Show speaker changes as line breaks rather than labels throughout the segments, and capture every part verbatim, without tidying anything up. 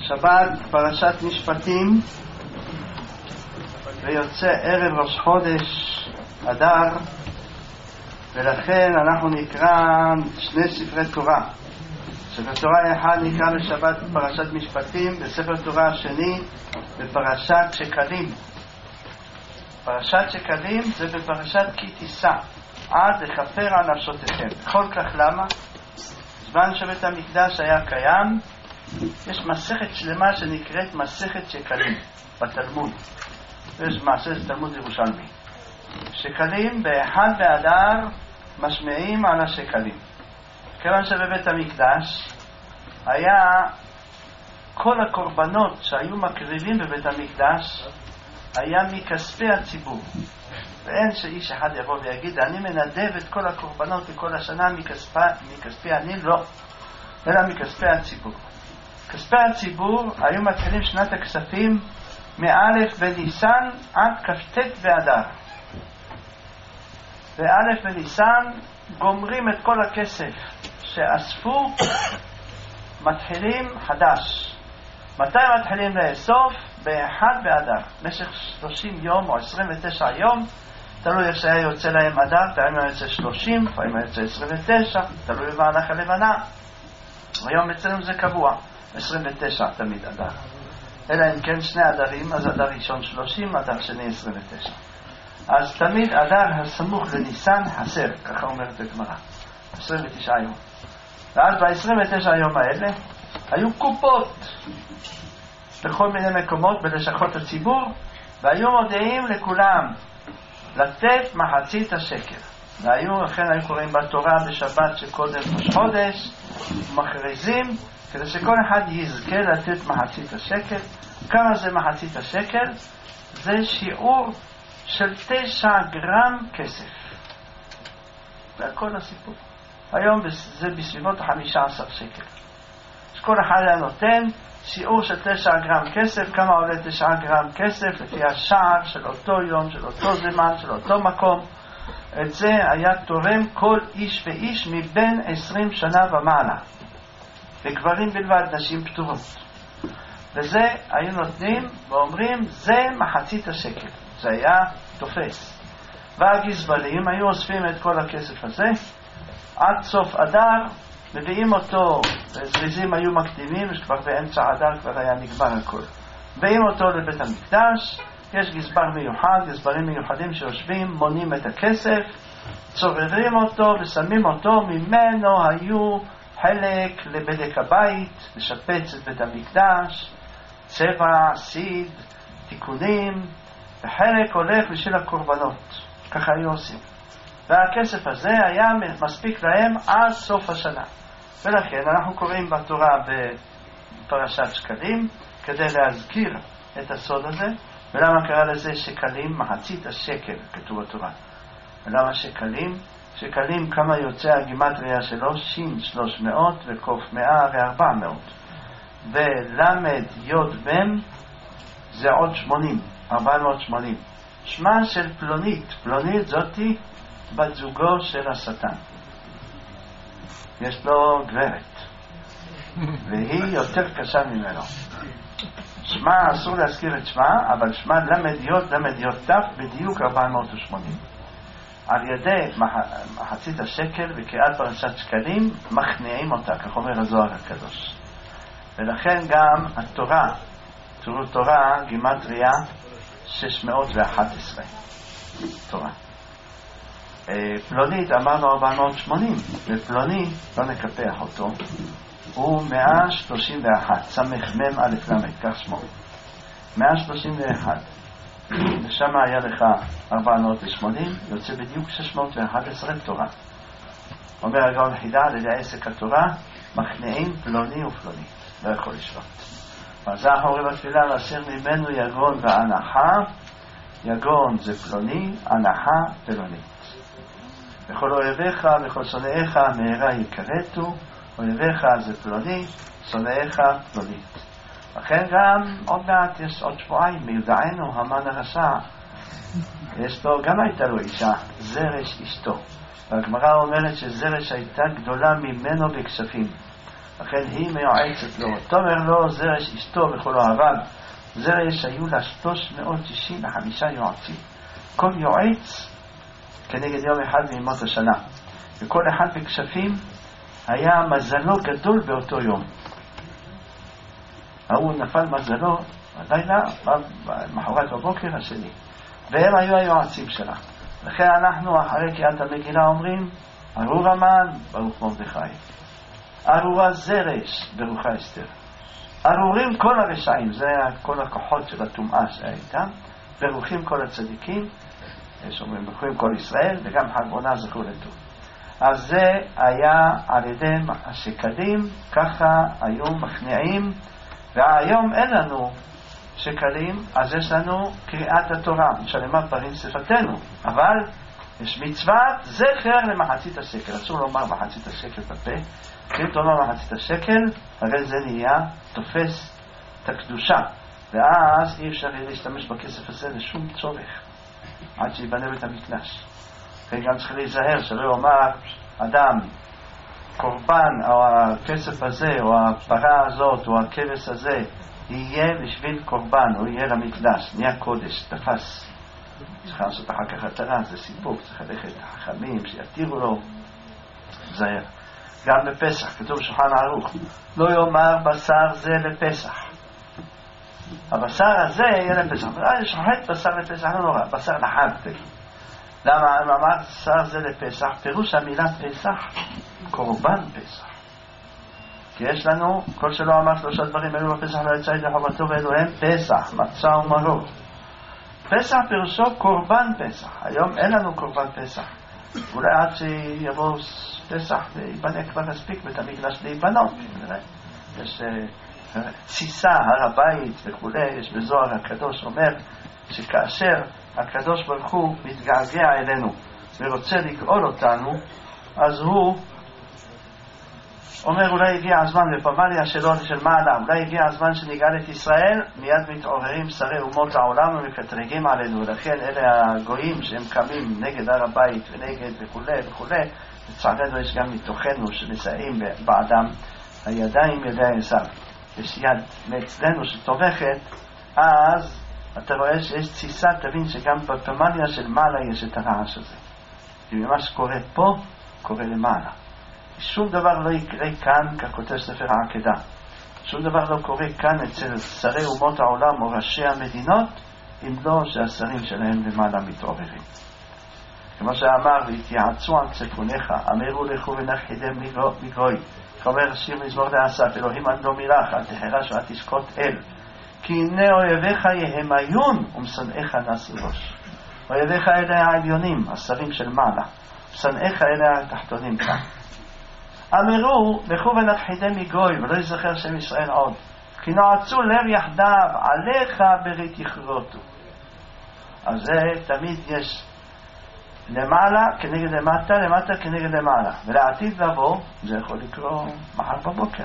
שבת פרשת משפטים, ויוצא ערב ראש חודש אדר, ולכן אנחנו נקרא שני ספרי תורה. ספר תורה אחד נקרא בשבת פרשת משפטים, וספר תורה השני בפרשת שקלים. פרשת שקלים זה בפרשת כי תישא עד לכפר על נפשותיכם. כל כך למה? זמן שבית המקדש היה קיים, יש מסכת שלמה שנקראת מסכת שקלים בתלמוד. יש מסכת תלמוד ירושלמי. שקלים באחד באדר משמעים על השקלים. כיוון שבבית המקדש היה כל הקורבנות שהיו מקריבים בבית המקדש היה מכספי הציבור. ואין שאיש אחד יבוא ויגיד אני מנדב את כל הקורבנות לכל השנה מכספי, מכספי אני, לא, אלא מכספי הציבור. כספי הציבור היו מתחילים שנת הכספים מאלף בניסן עד כ"ט באדר. באלף בניסן גומרים את כל הכסף שאספו, מתחילים חדש. מתי מתחילים לאסוף? באחד באדר. במשך שלושים יום או עשרים ותשע יום, תלוי איך שהיה יוצא להם אדר, תלוי היה יוצא שלושים, לפעמים היה יוצא עשרים ותשע, תלוי במהלך הלבנה. היום אצלנו זה קבוע, עשרים ותשע תמיד אדר. אלא אם כן שני אדרים, אז אדר ראשון שלושים, אדר שני עשרים ותשע. אז תמיד אדר הסמוך לניסן חסר, ככה אומרת הגמרא, עשרים ותשע יום. ואז ב-עשרים ותשע יום האלה היו קופות בכל מיני מקומות בלשכות הציבור, והיו מודיעים לכולם לתת מחצית השקל. והיו, לכן היו קוראים בתורה בשבת שקודם ראש חודש, מכריזים כדי שכל אחד יזכה לתת מחצית השקל. כמה זה מחצית השקל? זה שיעור של תשע גרם כסף. והכל הסיפור. היום זה בסביבות חמישה עשר שקל. אז כל אחד היה נותן שיעור של תשע גרם כסף. כמה עולה תשע גרם כסף? לפי השער של אותו יום, של אותו זמן, של אותו מקום. את זה היה תורם כל איש ואיש מבין עשרים שנה ומעלה. וגברים בלבד, נשים פטורות. וזה היו נותנים ואומרים זה מחצית השקל. זה היה תופס. והגזברים היו אוספים את כל הכסף הזה עד סוף אדר, מביאים אותו, זריזים היו מקדימים, שכבר באמצע אדר כבר היה נגמר הכל. מביאים אותו לבית המקדש, יש גזבר מיוחד, גזברים מיוחדים שיושבים, מונים את הכסף, צוררים אותו ושמים אותו, ממנו היו חלק לבדק הבית, לשפץ את בית המקדש, צבע, סיד, תיקונים, וחלק הולך בשביל הקורבנות. ככה היו עושים. והכסף הזה היה מספיק להם עד סוף השנה. ולכן אנחנו קוראים בתורה בפרשת שקלים כדי להזכיר את הסוד הזה. ולמה קרא לזה שקלים? מחצית השקל, כתוב בתורה. ולמה שקלים? שקלים כמה יוצא הגימטריה שלו? שין שלוש מאות וקוף מאה וארבע מאות. ולמד יוד בן זה עוד שמונים, ארבע מאות שמונים. שמה של פלונית, פלונית זאתי בת זוגו של השטן. יש לו גברת והיא יותר קשה ממנו. שמה אסור להזכיר את שמה, אבל שמה למד יוד, למד יוד תף, בדיוק ארבע מאות ושמונים. על ידי מחצית השקל וקריאת פרשת שקלים מכניעים אותה, כך אומר הזוהר הקדוש. ולכן גם התורה, תראו תורה גימטריה שש מאות ואחת עשרה תורה. פלונית אמרנו ארבע מאות ושמונים, ופלוני לא נקפח אותו, הוא מאה שלושים ואחת, סמך מם א' למד, כך שמו, מאה שלושים ואחת. ושם היה לך ארבע מאות ושמונים, יוצא בדיוק שש מאות ואחת עשרה תורה. אומר הגאון חידה, על ידי עסק התורה מכניעים פלוני ופלונית, לא יכול לשלוט. אז אנחנו אומרים בתפילה, ואשר ממנו יגון והנחה, יגון זה פלוני, הנחה פלונית. וכל אוהביך וכל שונאיך מהרה יקרתו, אוהביך זה פלוני, שונאיך פלונית. לכן גם עוד מעט יש עוד שבועיים מיודענו המן הרשע, יש לו, גם הייתה לו אישה, זרש אשתו. והגמרא אומרת שזרש הייתה גדולה ממנו בכספים. לכן היא מיועצת לו. תאמר לו זרש אשתו וכל אוהביו, זרש היו לה שלוש מאות תשעים וחמישה יועצים, כל יועץ כנגד יום אחד מימות השנה, וכל אחד בכשפים היה מזלו גדול באותו יום. ההוא נפל מזלו הלילה, מחרת בבוקר השני, והם היו היועצים שלה. לכן אנחנו אחרי קריאת המגילה אומרים ארור המן ברוך מרדכי, ארורה זרש ברוכה אסתר. ארורים כל הרשעים, זה כל הכוחות של הטומאה שהייתם, ברוכים כל הצדיקים, יש אומרים ברוכים כל ישראל, וגם חג עונה זכו לטוב. אז זה היה על ידי השקלים, ככה היו מכניעים, והיום אין לנו שקלים, אז יש לנו קריאת התורה, שלמה פרים שפתנו, אבל יש מצוות זכר למחצית השקל. אסור לומר מחצית השקל בפה, כי אם תאמר מחצית השקל, הרי זה נהיה תופס את הקדושה, ואז אי אפשר להשתמש בכסף הזה לשום צורך עד שיבנה בית המקדש. וגם צריך להיזהר שלא יאמר אדם קורבן או הכסף הזה או הפרה הזאת או הכבש הזה יהיה בשביל קורבן או יהיה למקדש, נהיה קודש, תפס, צריך לעשות אחר כך התרה, זה סיפור, צריך ללכת לחכמים שיתירו לו. זהר גם בפסח כתוב שולחן ערוך, לא יאמר בשר זה לפסח, הבשר הזה יהיה לפסח, יש שוחט בשר לפסח, לא נורא, בשר לחג. למה אמר בשר זה לפסח? פירוש המילה פסח קורבן פסח, כי יש לנו כל שלא אמר שלושה דברים אלו בפסח לא יצא ידי חובתו ואלוהם פסח, מצה ומרור. פסח פירושו קורבן פסח. היום אין לנו קורבן פסח, אולי עד שיבוא פסח ויבנה כבר מספיק בית המקדש להיבנות. יש תסיסה, הר הבית וכו'. יש בזוהר הקדוש אומר שכאשר הקדוש ברוך הוא מתגעגע אלינו ורוצה לגאול אותנו, אז הוא אומר אולי הגיע הזמן, בפמליה שלו של מעלה, אולי הגיע הזמן שנגאל את ישראל, מיד מתעוררים שרי אומות העולם ומקטרגים עלינו, ולכן אלה הגויים שהם קמים נגד הר הבית ונגד וכו' וכו'. לצערנו יש גם מתוכנו שנסעים באדם הידיים ידי עשיו, יש יד מאצלנו שטורחת, אז אתה רואה שיש תסיסה, תבין שגם בפמליה של מעלה יש את הרעש הזה, כי מה שקורה פה קורה למעלה. שום דבר לא יקרה כאן, כך כותב ספר העקדה, שום דבר לא קורה כאן אצל שרי אומות העולם או ראשי המדינות אם לא שהשרים שלהם למעלה מתעוררים. כמו שאמר והתייעצו על צפוניך, אמרו לכו ונכחידם מגוי, חבר שיר מזמור לאסף, אלוהים עד לא מילך, אל תחרש ואל תשקוט אל, כי הנה אויביך יהמיון ומשנאיך נשאו ראש. אויביך אלה העליונים, השרים של מעלה, משנאיך אלה התחתונים כאן. אמרו לכו ונכחידם מגוי ולא יזכר שם ישראל עוד, כי נועצו לב יחדיו, עליך ברית יכרותו. אז זה תמיד יש למעלה כנגד למטה, למטה כנגד למעלה, ולעתיד לבוא זה יכול לקרוא מחר בבוקר.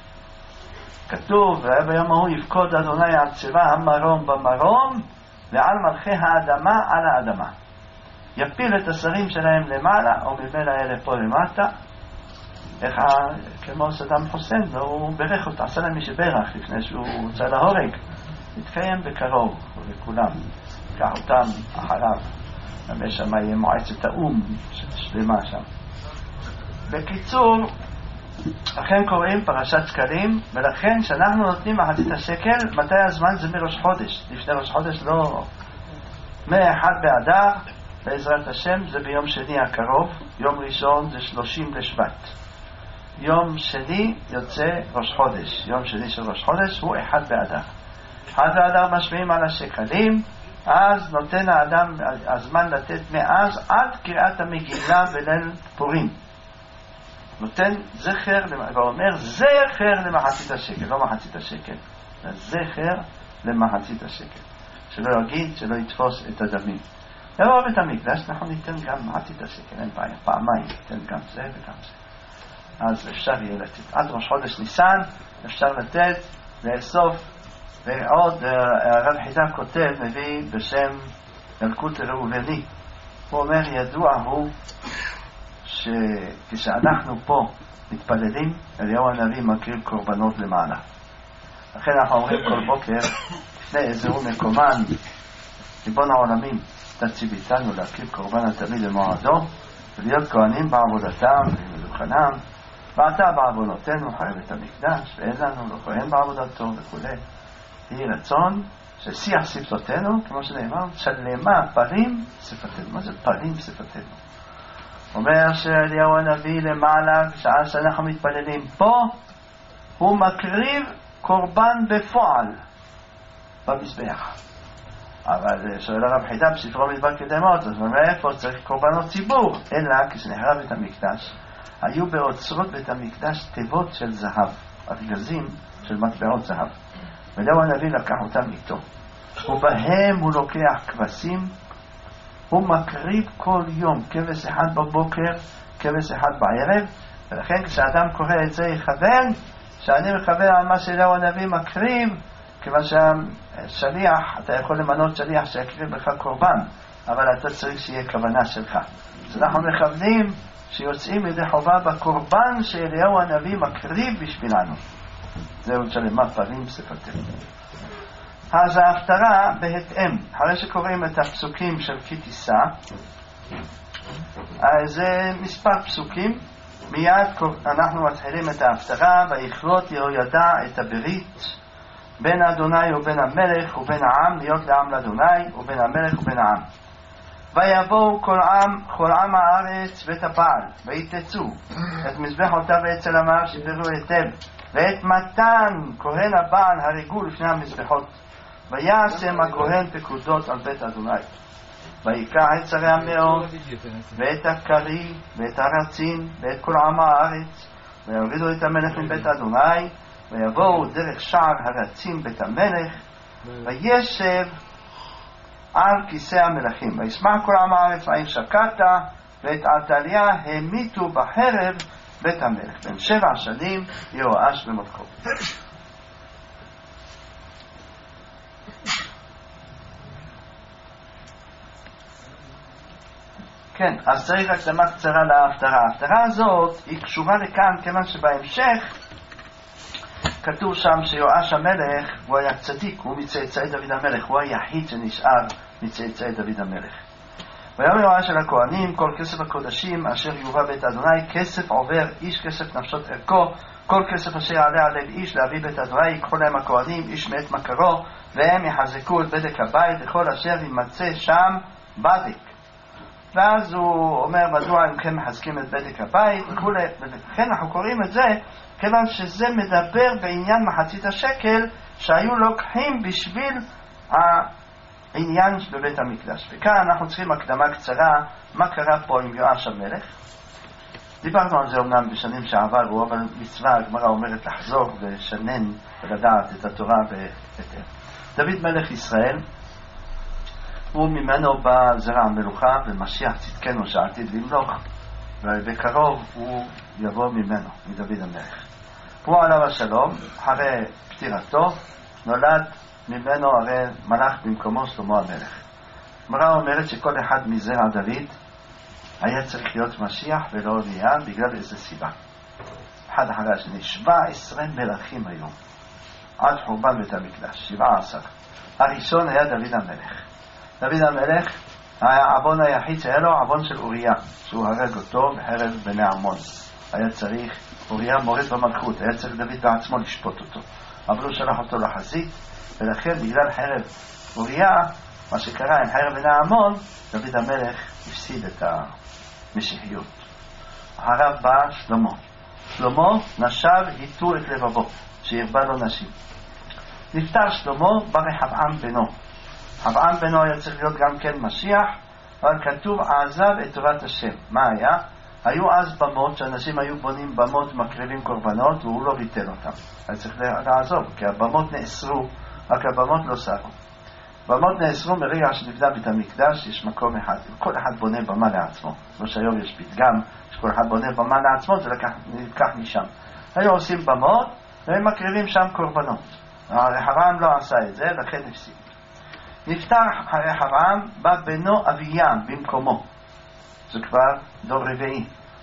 כתוב ביום ההוא יפקוד אדוני על צבא המרום במרום ועל מלכי האדמה על האדמה, יפיל את השרים שלהם למעלה או ממילא אלה פה למטה, איך כמו סדאם חוסיין, והוא ברך אותה, עשה להם מי שברך לפני שהוא הוצא להורג, התקיים בקרוב לכולם, קח אותם אחריו, יש שם יהיה מועצת האום שלמה שם. בקיצור, לכן קוראים פרשת שקלים, ולכן שאנחנו נותנים מחצית השקל, מתי הזמן? זה מראש חודש, לפני ראש חודש לא, מאחד באדר בעזרת השם, זה ביום שני הקרוב, יום ראשון זה שלושים לשבט, יום שני יוצא ראש חודש, יום שני של ראש חודש הוא אחד באדר. אחד באדר משמיעים על השקלים, אז נותן האדם הזמן לתת מאז עד קריאת המגילה בליל פורים, נותן זכר, ואומר זכר למחצית השקל, לא מחצית השקל, זכר למחצית השקל, שלא יגיד, שלא יתפוס את הדמים. יבוא בית המקדש, אנחנו ניתן גם מחצית השקל, אין בעיה, פעמיים, ניתן גם זה וגם זה. אז אפשר יהיה לתת. עד ראש חודש ניסן אפשר לתת, לאסוף. ועוד הרב חידה כותב, מביא בשם ילקוט ראובני, הוא אומר ידוע הוא שכשאנחנו פה מתפללים, אליהו הנביא מקריב קורבנות למעלה. לכן אנחנו אומרים כל בוקר, לפני עזרו מקומן, ריבון העולמים, תציב איתנו להקריב קורבן התמיד למועדו, ולהיות כהנים בעבודתם ובמלוכנם, ועתה בעוונותינו חרב את המקדש, ואין לנו לא כהן בעבודתו וכו'. יהי רצון ששיח שפתותינו, כמו שנאמר, שלמה פרים שפתנו. מה זה פרים שפתנו? אומר שאליהו הנביא למעלה, בשעה שאנחנו מתפללים פה, הוא מקריב קורבן בפועל במזבח. אבל שואל הרב חידה בספרו מדבר קדמות, אז הוא אומר איפה צריך קורבנות ציבור? אלא כשנחרב את המקדש, היו באוצרות בית המקדש תיבות של זהב, ארגזים של מטבעות זהב. ואליהו הנביא לקח אותם איתו. ובהם הוא לוקח כבשים, הוא מקריב כל יום, כבש אחד בבוקר, כבש אחד בערב, ולכן כשאדם קורא את זה יכוון, שאני מכוון על מה שאליהו הנביא מקריב, כיוון שהשליח, אתה יכול למנות שליח שיקריב לך קורבן, אבל אתה צריך שיהיה כוונה שלך. אז אנחנו מכוונים שיוצאים ידי חובה בקורבן שאליהו הנביא מקריב בשבילנו. זהו שלמה פרים שפתנו. אז ההפטרה בהתאם, אחרי שקוראים את הפסוקים של כי תישא, אז זה מספר פסוקים, מיד אנחנו מתחילים את ההפטרה, ויכרות יהוידע את הברית בין אדוני ובין המלך ובין העם, להיות לעם לאדוני ובין המלך ובין העם. ויבואו כל עם, כל עם הארץ ואת הבעל, ויתצו את מזבחותיו ואצל עמיו שדרו היטב, ואת מתן כהן הבעל הריגו לפני המזבחות, ויעשם הכהן פקודות על בית אדוני. ויקח את שרי המאוד ואת הקרי ואת הרצין ואת כל עם הארץ, ויורידו את המלך מבית אדוני, ויבואו דרך שער הרצין בית המלך, וישב על כיסא המלכים. וישמע כל עם הארץ ועיר שקטה, ואת עתליה המיתו בחרב בית המלך. בן שבע שנים יהואש במלכו. כן, אז צריך הקדמה קצרה להפטרה. ההפטרה הזאת היא קשורה לכאן, כיוון שבהמשך כתוב שם שיואש המלך הוא היה צדיק, הוא מצאצאי דוד המלך, הוא היחיד שנשאר מצאצאי דוד המלך. ויאמר יואש אל הכהנים, כל כסף הקודשים אשר יובא בית אדוני, כסף עובר איש כסף נפשות ערכו, כל כסף אשר יעלה על לב איש להביא בית אדוני, ייקחו להם הכהנים איש מאת מכרו, והם יחזקו את בדק הבית לכל אשר יימצא שם בדק. ואז הוא אומר מדוע הם כן מחזקים את בדק הבית וכו'. ולכן אנחנו קוראים את זה כיוון שזה מדבר בעניין מחצית השקל שהיו לוקחים בשביל העניין בבית המקדש. וכאן אנחנו צריכים הקדמה קצרה מה קרה פה עם יואש המלך. דיברנו על זה אמנם בשנים שעברו, אבל מצווה הגמרא אומרת לחזור ושנן ולדעת את התורה בהתאם. דוד מלך ישראל, הוא ממנו בא זרע המלוכה ומשיח צדקנו שעתיד למלוך, ובקרוב הוא יבוא ממנו, מדוד המלך. הוא עליו השלום, אחרי פטירתו, נולד ממנו הרי מלך במקומו שלמה המלך. הגמרא אומרת שכל אחד מזרע דוד היה צריך להיות משיח ולא נהיה בגלל איזו סיבה. אחד אחרי השני, שבע עשרה מלכים היום, עד חורבן בית המקדש, שבעה עשר. הראשון היה דוד המלך. דוד המלך, העוון היחיד שהיה לו, עוון של אוריה, שהוא הרג אותו בחרב בני עמון. היה צריך, אוריה מורד במלכות, היה צריך דוד בעצמו לשפוט אותו. אבל הוא שלח אותו לחזית, ולכן בגלל חרב אוריה, מה שקרה עם חרב בני עמון, דוד המלך הפסיד את המשיחיות. אחריו בא שלמה. שלמה נשב, היטו את לבבו, שירבה לו נשים. נפטר שלמה, בא רחבעם בנו. רחבעם בנו היה צריך להיות גם כן משיח, אבל כתוב עזב את תורת השם. מה היה? היו אז במות, שאנשים היו בונים במות מקריבים קורבנות, והוא לא ביטל אותם. היה צריך לעזוב, כי הבמות נאסרו, רק הבמות לא סרו. במות נאסרו מרגע שנבנה בית המקדש, יש מקום אחד, כל אחד בונה במה לעצמו. לא שהיום יש פתגם, שכל אחד בונה במה לעצמו, זה לקח משם. היו עושים במות, והם מקריבים שם קורבנות. רחבעם לא עשה את זה, לכן הפסיק. נפטר רחבעם, בא בנו אביה במקומו. זה כבר דור רביעי.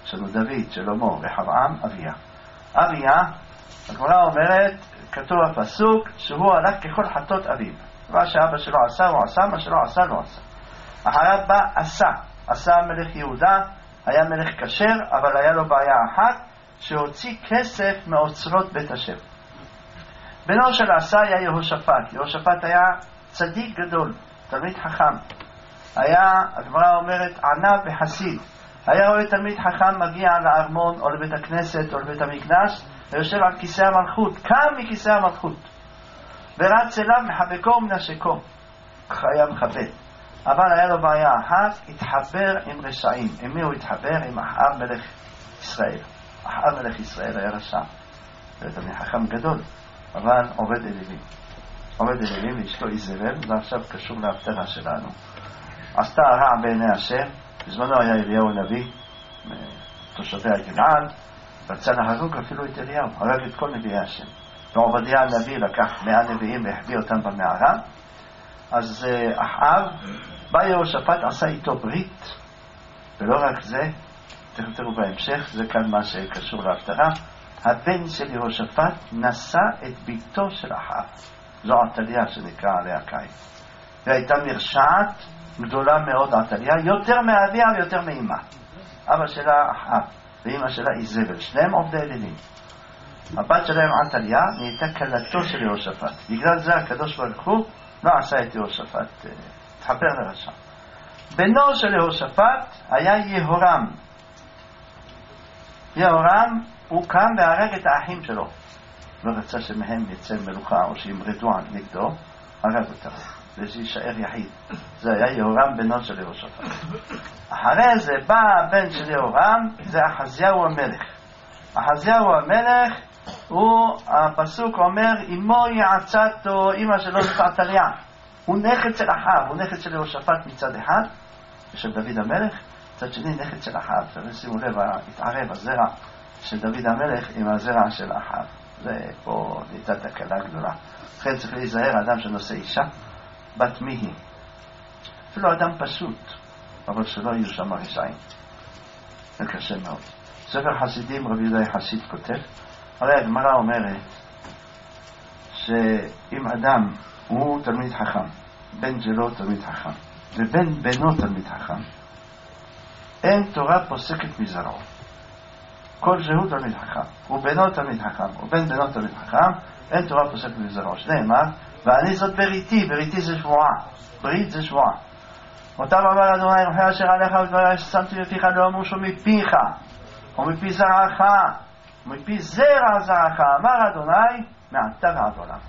שלו דוד, שלמה, רחבעם, אביה. אביה, הגמרא אומרת, כתוב הפסוק, שהוא הלך ככל חטות אביו. מה שאבא שלו עשה, הוא עשה, מה שלא עשה, לא עשה. אחריו בא עשה, עשה מלך יהודה, היה מלך כשר, אבל היה לו בעיה אחת, שהוציא כסף מאוצרות בית השם. בנו של עשה היה יהושפט. יהושפט היה צדיק גדול, תלמיד חכם. היה, הגמרא אומרת, ענה וחסיד. היה רואה תלמיד חכם מגיע לארמון או לבית הכנסת או לבית המקדש, ויושב על כיסא המלכות, קם מכיסא המלכות, ורץ אליו מחבקו ומנשקו, חיה מכבד. אבל היה לו בעיה אחת, התחבר עם רשעים. עם מי הוא התחבר? עם אחאב מלך ישראל. אחאב מלך ישראל היה רשע, זה תלמיד חכם גדול, אבל עובד אלילים. עובד אלילים ואשתו איזבל, זה עכשיו קשור להפטרה שלנו. עשתה רע בעיני השם. בזמנו היה אליהו הנביא, תושבי הגלעד, רצה להרוג אפילו את אליהו, הרג את כל נביאי השם. ועובדיה הנביא לקח מאה נביאים והחביא אותם במערה. אז אחאב, בא יהושפט, עשה איתו ברית, ולא רק זה, תכף תראו בהמשך, זה כאן מה שקשור להפטרה, הבן של יהושפט נשא את ביתו של אחאב, זו עתליה שנקרא עליה קין, והייתה מרשעת גדולה מאוד עתליה, יותר מאביה ויותר מאמא. אבא שלה אחאב ואמא שלה איזבל, שניהם עובדי אלילים. הבת שלהם עתליה נהייתה כלתו של יהושפט. בגלל זה הקדוש ברוך הוא לא עשה את יהושפט, התחבר לרשע. בנו של יהושפט היה יהורם. יהורם הוא קם והרג את האחים שלו, לא רצה שמהם יצא מלוכה או שימרדו נגדו, הרג אותם ושישאר יחיד. זה היה יהורם בנו של יהושפט. אחרי זה בא הבן של יהורם, זה אחזיהו המלך. אחזיהו המלך הוא, הפסוק אומר, אמו יעצתו, אמא שלו זאת עתליה. הוא נכד של אחאב, הוא נכד של יהושפט מצד אחד, ושל דוד המלך, מצד שני נכד של אחאב. שימו לב, התערב הזרע של דוד המלך עם הזרע של אחאב. זה פה נהייתה תקלה גדולה. לכן צריך להיזהר, אדם שנושא אישה, בת מי היא. אפילו אדם פשוט, אבל שלא יהיו שם רשעים. זה קשה מאוד. ספר חסידים, רבי יהודה חסיד כותב, הרי הגמרא אומרת שאם אדם הוא תלמיד חכם, בן שלו תלמיד חכם, ובן בנו תלמיד חכם, אין תורה פוסקת מזרעו. כל שהוא תלמיד חכם, ובנו תלמיד חכם, ובן בנו תלמיד חכם, אין תורה פוסקת מזרעו. שנאמר, ואני זאת בריתי, בריתי זה שבועה, ברית זה שבועה. אותם אמר אדוני רוחי אשר עליך ודברי ששמתי בפיך לא אמושו מפיך, ומפי זרעך, ומפי זרע זרעך, אמר אדוני, מעתה ועד עולם.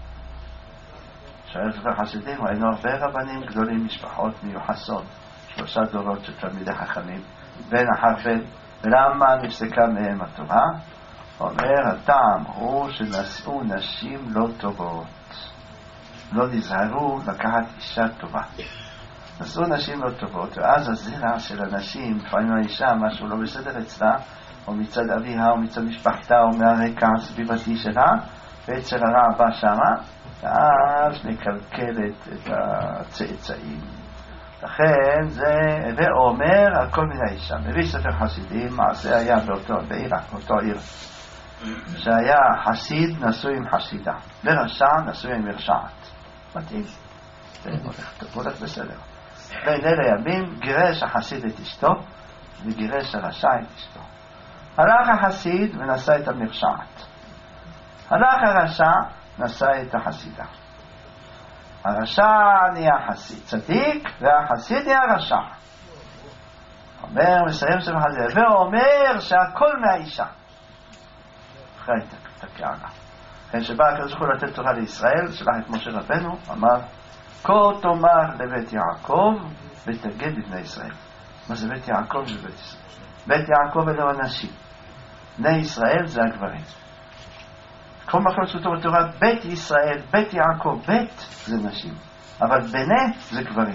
שואל ספר חסידים, ראינו הרבה רבנים גדולים, משפחות מיוחסות, שלושה דורות של תלמידי חכמים, בן אחר בן, ולמה נפסקה מהם התורה? אומר, הטעם הוא שנשאו נשים לא טובות, לא נזהרו לקחת אישה טובה. נשאו נשים לא טובות, ואז הזרע של הנשים, לפעמים האישה, משהו לא בסדר אצלה, או מצד אביה, או מצד משפחתה, או מהרקע הסביבתי שלה, ויצר הרע בא שמה, ואז מקלקלת את הצאצאים. לכן זה, ואומר על כל מיני אישה. מביא ספר חסידים, מעשה היה באותו בעיר, באותו עיר, שהיה חסיד נשוי עם חסידה, ורשע נשוי עם מרשעת. מתאים. זה הולך בסדר. בין אלה ימים גירש החסיד את אשתו, וגירש הרשע את אשתו. הלך החסיד ונשא את המרשעת. הלך הרשע, נשא את החסידה. הרשע נהיה חסיד צדיק, והחסיד נהיה רשע. אומר, מסיים ספר חסיד, ואומר שהכל מהאישה. אחרי תקענה. כן, שבא הקדוש ברוך הוא לתת תורה לישראל, שלח את משה רבנו, אמר, כה תאמר לבית יעקב, ותגד לבני ישראל. מה זה בית יעקב? זה בית ישראל. בית יעקב אלו הנשים. בני ישראל זה הגברים. כל מקום שכתוב בתורה, בית ישראל, בית יעקב, בית זה נשים, אבל בני זה גברים.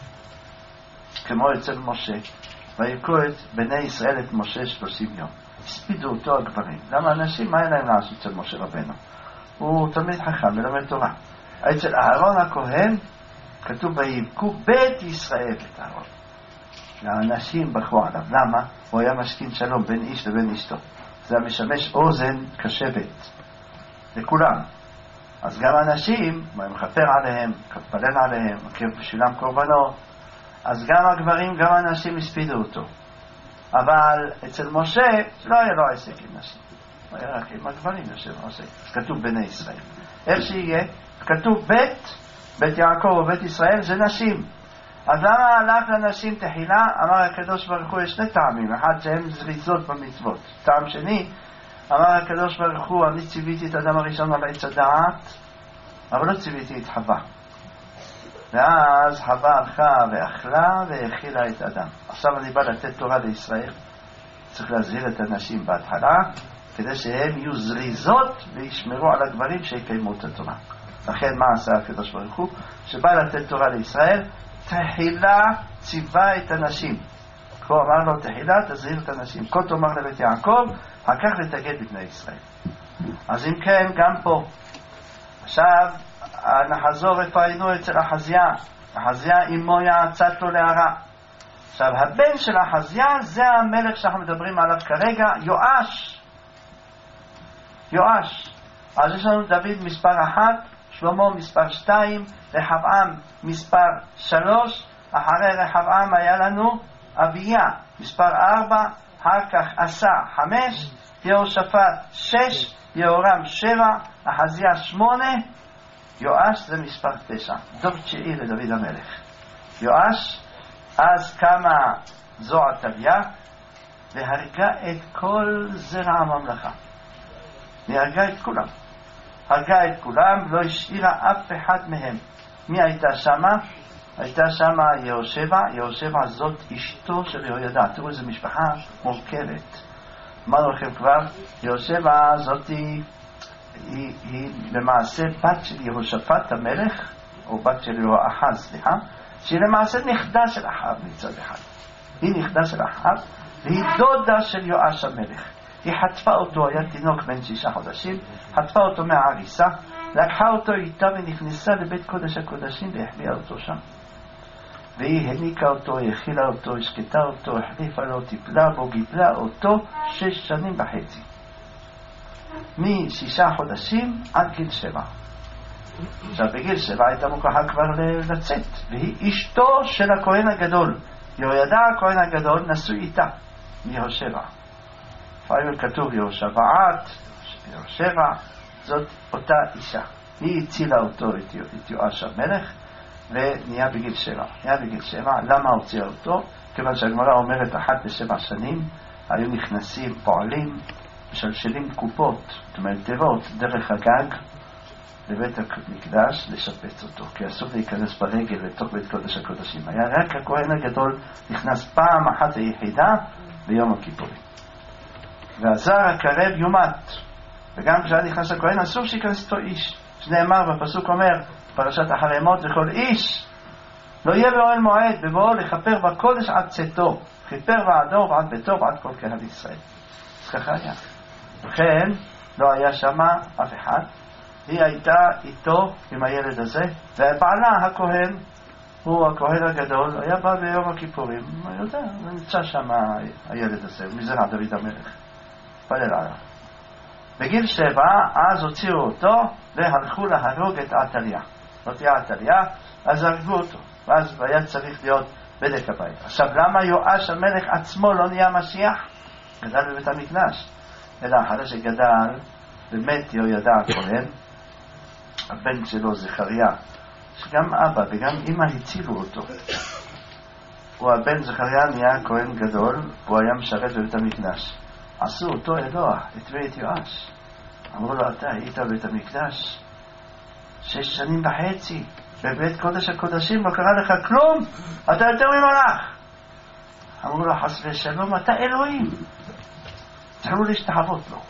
כמו אצל משה, ויקחו את בני ישראל את משה שלושים יום. הספידו אותו הגברים. למה הנשים, מה היה להם לעשות אצל משה רבנו? הוא תלמיד חכם, מלמד תורה. אצל אהרון הכהן, כתוב ויבכו בית ישראל את אהרון. האנשים בכו עליו. למה? הוא היה משכין שלום בין איש לבין אשתו. זה המשמש אוזן קשבת לכולם. אז גם אנשים, הוא מכפר עליהם, מתפלל עליהם, מקריב בשבילם קורבנות, אז גם הגברים, גם האנשים הספידו אותו. אבל אצל משה לא היה לו עסק עם נשים, הוא היה רק עם הגברים יושב עסק. אז כתוב בני ישראל. איך שיהיה, כתוב בית, בית יעקב ובית ישראל זה נשים. אז למה הלך לנשים תחילה? אמר הקדוש ברוך הוא, יש שני טעמים, אחד שהם זריזות במצוות, טעם שני, אמר הקדוש ברוך הוא, אני ציוויתי את האדם הראשון על עץ הדעת, אבל לא ציוויתי את חווה. ואז חווה הלכה ואכלה והאכילה את האדם. עכשיו אני בא לתת תורה לישראל, צריך להזהיר את הנשים בהתחלה, כדי שהם יהיו זריזות וישמרו על הגברים שיקיימו את התורה. לכן מה עשה הקדוש ברוך הוא? שבא לתת תורה לישראל, תחילה ציווה את הנשים. כה אמר לו, תחילה תזהיר את הנשים. כה תאמר לבית יעקב, אחר כך לתגד בבני ישראל. אז אם כן, גם פה. עכשיו, נחזור איפה היינו אצל אחזיה. אחזיה אמו יעצת לו להרע. עכשיו, הבן של אחזיה זה המלך שאנחנו מדברים עליו כרגע, יואש. יואש. אז יש לנו דוד מספר אחת, שלמה מספר שתיים, רחבעם מספר שלוש, אחרי רחבעם היה לנו אביה מספר ארבע, אחר כך עשה חמש, יהושפט שש, יהורם שבע, אחזיה שמונה, יואש זה מספר תשע, דור תשיעי לדוד המלך. יואש אז קמה זו עתליה והרגה את כל זרע הממלכה, והרגה את כולם, הרגה את כולם, לא השאירה אף אחד מהם. מי הייתה שמה? הייתה שמה יהושבע. יהושבע זאת אשתו של יהוידע. תראו איזו משפחה מורכבת. אמרנו לכם כבר, יהושבע זאת היא, היא, היא למעשה בת של יהושפט המלך, או בת של יהואחז, סליחה, שהיא למעשה נכדה של אחאב מצד אחד. היא נכדה של אחאב, והיא דודה של יואש המלך. היא חטפה אותו, היה תינוק בן שישה חודשים, חטפה אותו מהעריסה, לקחה אותו איתה ונכנסה לבית קודש הקודשים והחביאה אותו שם. והיא הניקה אותו, הכילה אותו, השקטה אותו, החליפה לו, טיפלה בו, גידלה אותו שש שנים וחצי. משישה חודשים עד גיל שבע. עכשיו בגיל שבע הייתה מוכרחה כבר לצאת, והיא אשתו של הכהן הגדול. יהוידע הכהן הגדול נשוי איתה, מיהושבע. לפעמים כתוב יהושבעת, יהושבע, זאת אותה אישה. היא הצילה אותו, את יואש המלך, ונהיה בגיל שבע. נהיה בגיל שבע, למה הוציאה אותו? כיוון שהגמרא אומרת אחת לשבע שנים, היו נכנסים פועלים, משלשלים קופות, זאת אומרת דירות, דרך הגג, לבית המקדש לשפץ אותו, כי אסור להיכנס ברגל לתוך בית קודש הקודשים. היה רק הכהן הגדול נכנס פעם אחת היחידה ביום הכיפורים. והזר הקרב יומת, וגם כשהיה נכנס הכהן אסור שיכנס אותו איש. שנאמר בפסוק אומר, פרשת אחרי מות, וכל איש לא יהיה באוהל מועד בבואו לכפר בקודש עד צאתו, כפר ועדו ועד ביתו ועד כל קהל ישראל. אז ככה היה. וכן לא היה שמה אף אחד, היא הייתה איתו עם הילד הזה, ובעלה הכהן, הוא הכהן הגדול, היה בא ביום הכיפורים, אני יודע, ונמצא שם הילד הזה, מזרע דוד המלך, פלל עליו. בגיל שבע, אז הוציאו אותו, והלכו להרוג את עתליה. זאת תהיה עתליה, אז הרגו אותו, ואז היה צריך להיות בדק הבית. עכשיו, למה יואש המלך עצמו לא נהיה משיח? גדל בבית המקדש. אלא אחרי שגדל, באמת יהוידע הכהן, הבן שלו זכריה, שגם אבא וגם אמא הצילו אותו. הוא הבן זכריה נהיה כהן גדול, הוא היה משרת בבית המקדש. עשו אותו אלוה, את בית יואש. אמרו לו, אתה היית בבית המקדש שש שנים וחצי, בבית קודש הקודשים, לא קרה לך כלום, אתה יותר ממלאך. אמרו לו, חס ושלום, אתה אלוהים. צריכו להשתחוות לו.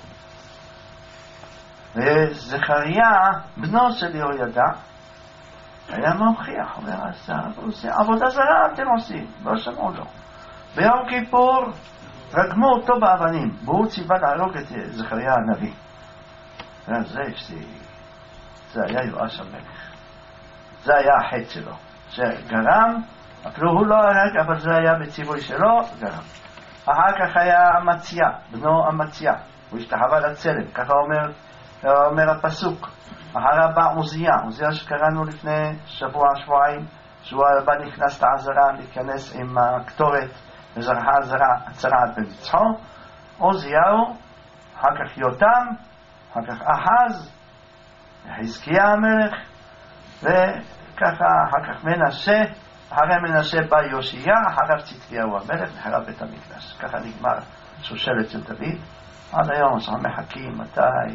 וזכריה, בנו של יהוידע, היה מוכיח, אומר, עושה עבודה זרה אתם עושים, לא שמעו לו. ביום כיפור רגמו אותו באבנים, והוא ציווה להרוג את זכריה הנביא. זה, זה היה יואש המלך. זה היה החטא שלו, שגרם, אפילו הוא לא הרג, אבל זה היה בציווי שלו, גרם. אחר כך היה אמציה, בנו אמציה, הוא השתחווה לצלם, ככה אומר, אומר הפסוק. אחר בא עוזיה, עוזיה שקראנו לפני שבוע, שבועיים, שהוא הבא נכנס לעזרה, להיכנס עם הקטורת, וזרחה הצרעת במצחו. עוזיהו, אחר כך יותם, אחר כך אחז, חזקיה המלך, וככה אחר כך מנשה, אחרי מנשה בא יושייה, אחריו צדקיהו המלך, נחרב בית המקדש. ככה נגמר שושלת של דוד. עד היום אנחנו מחכים מתי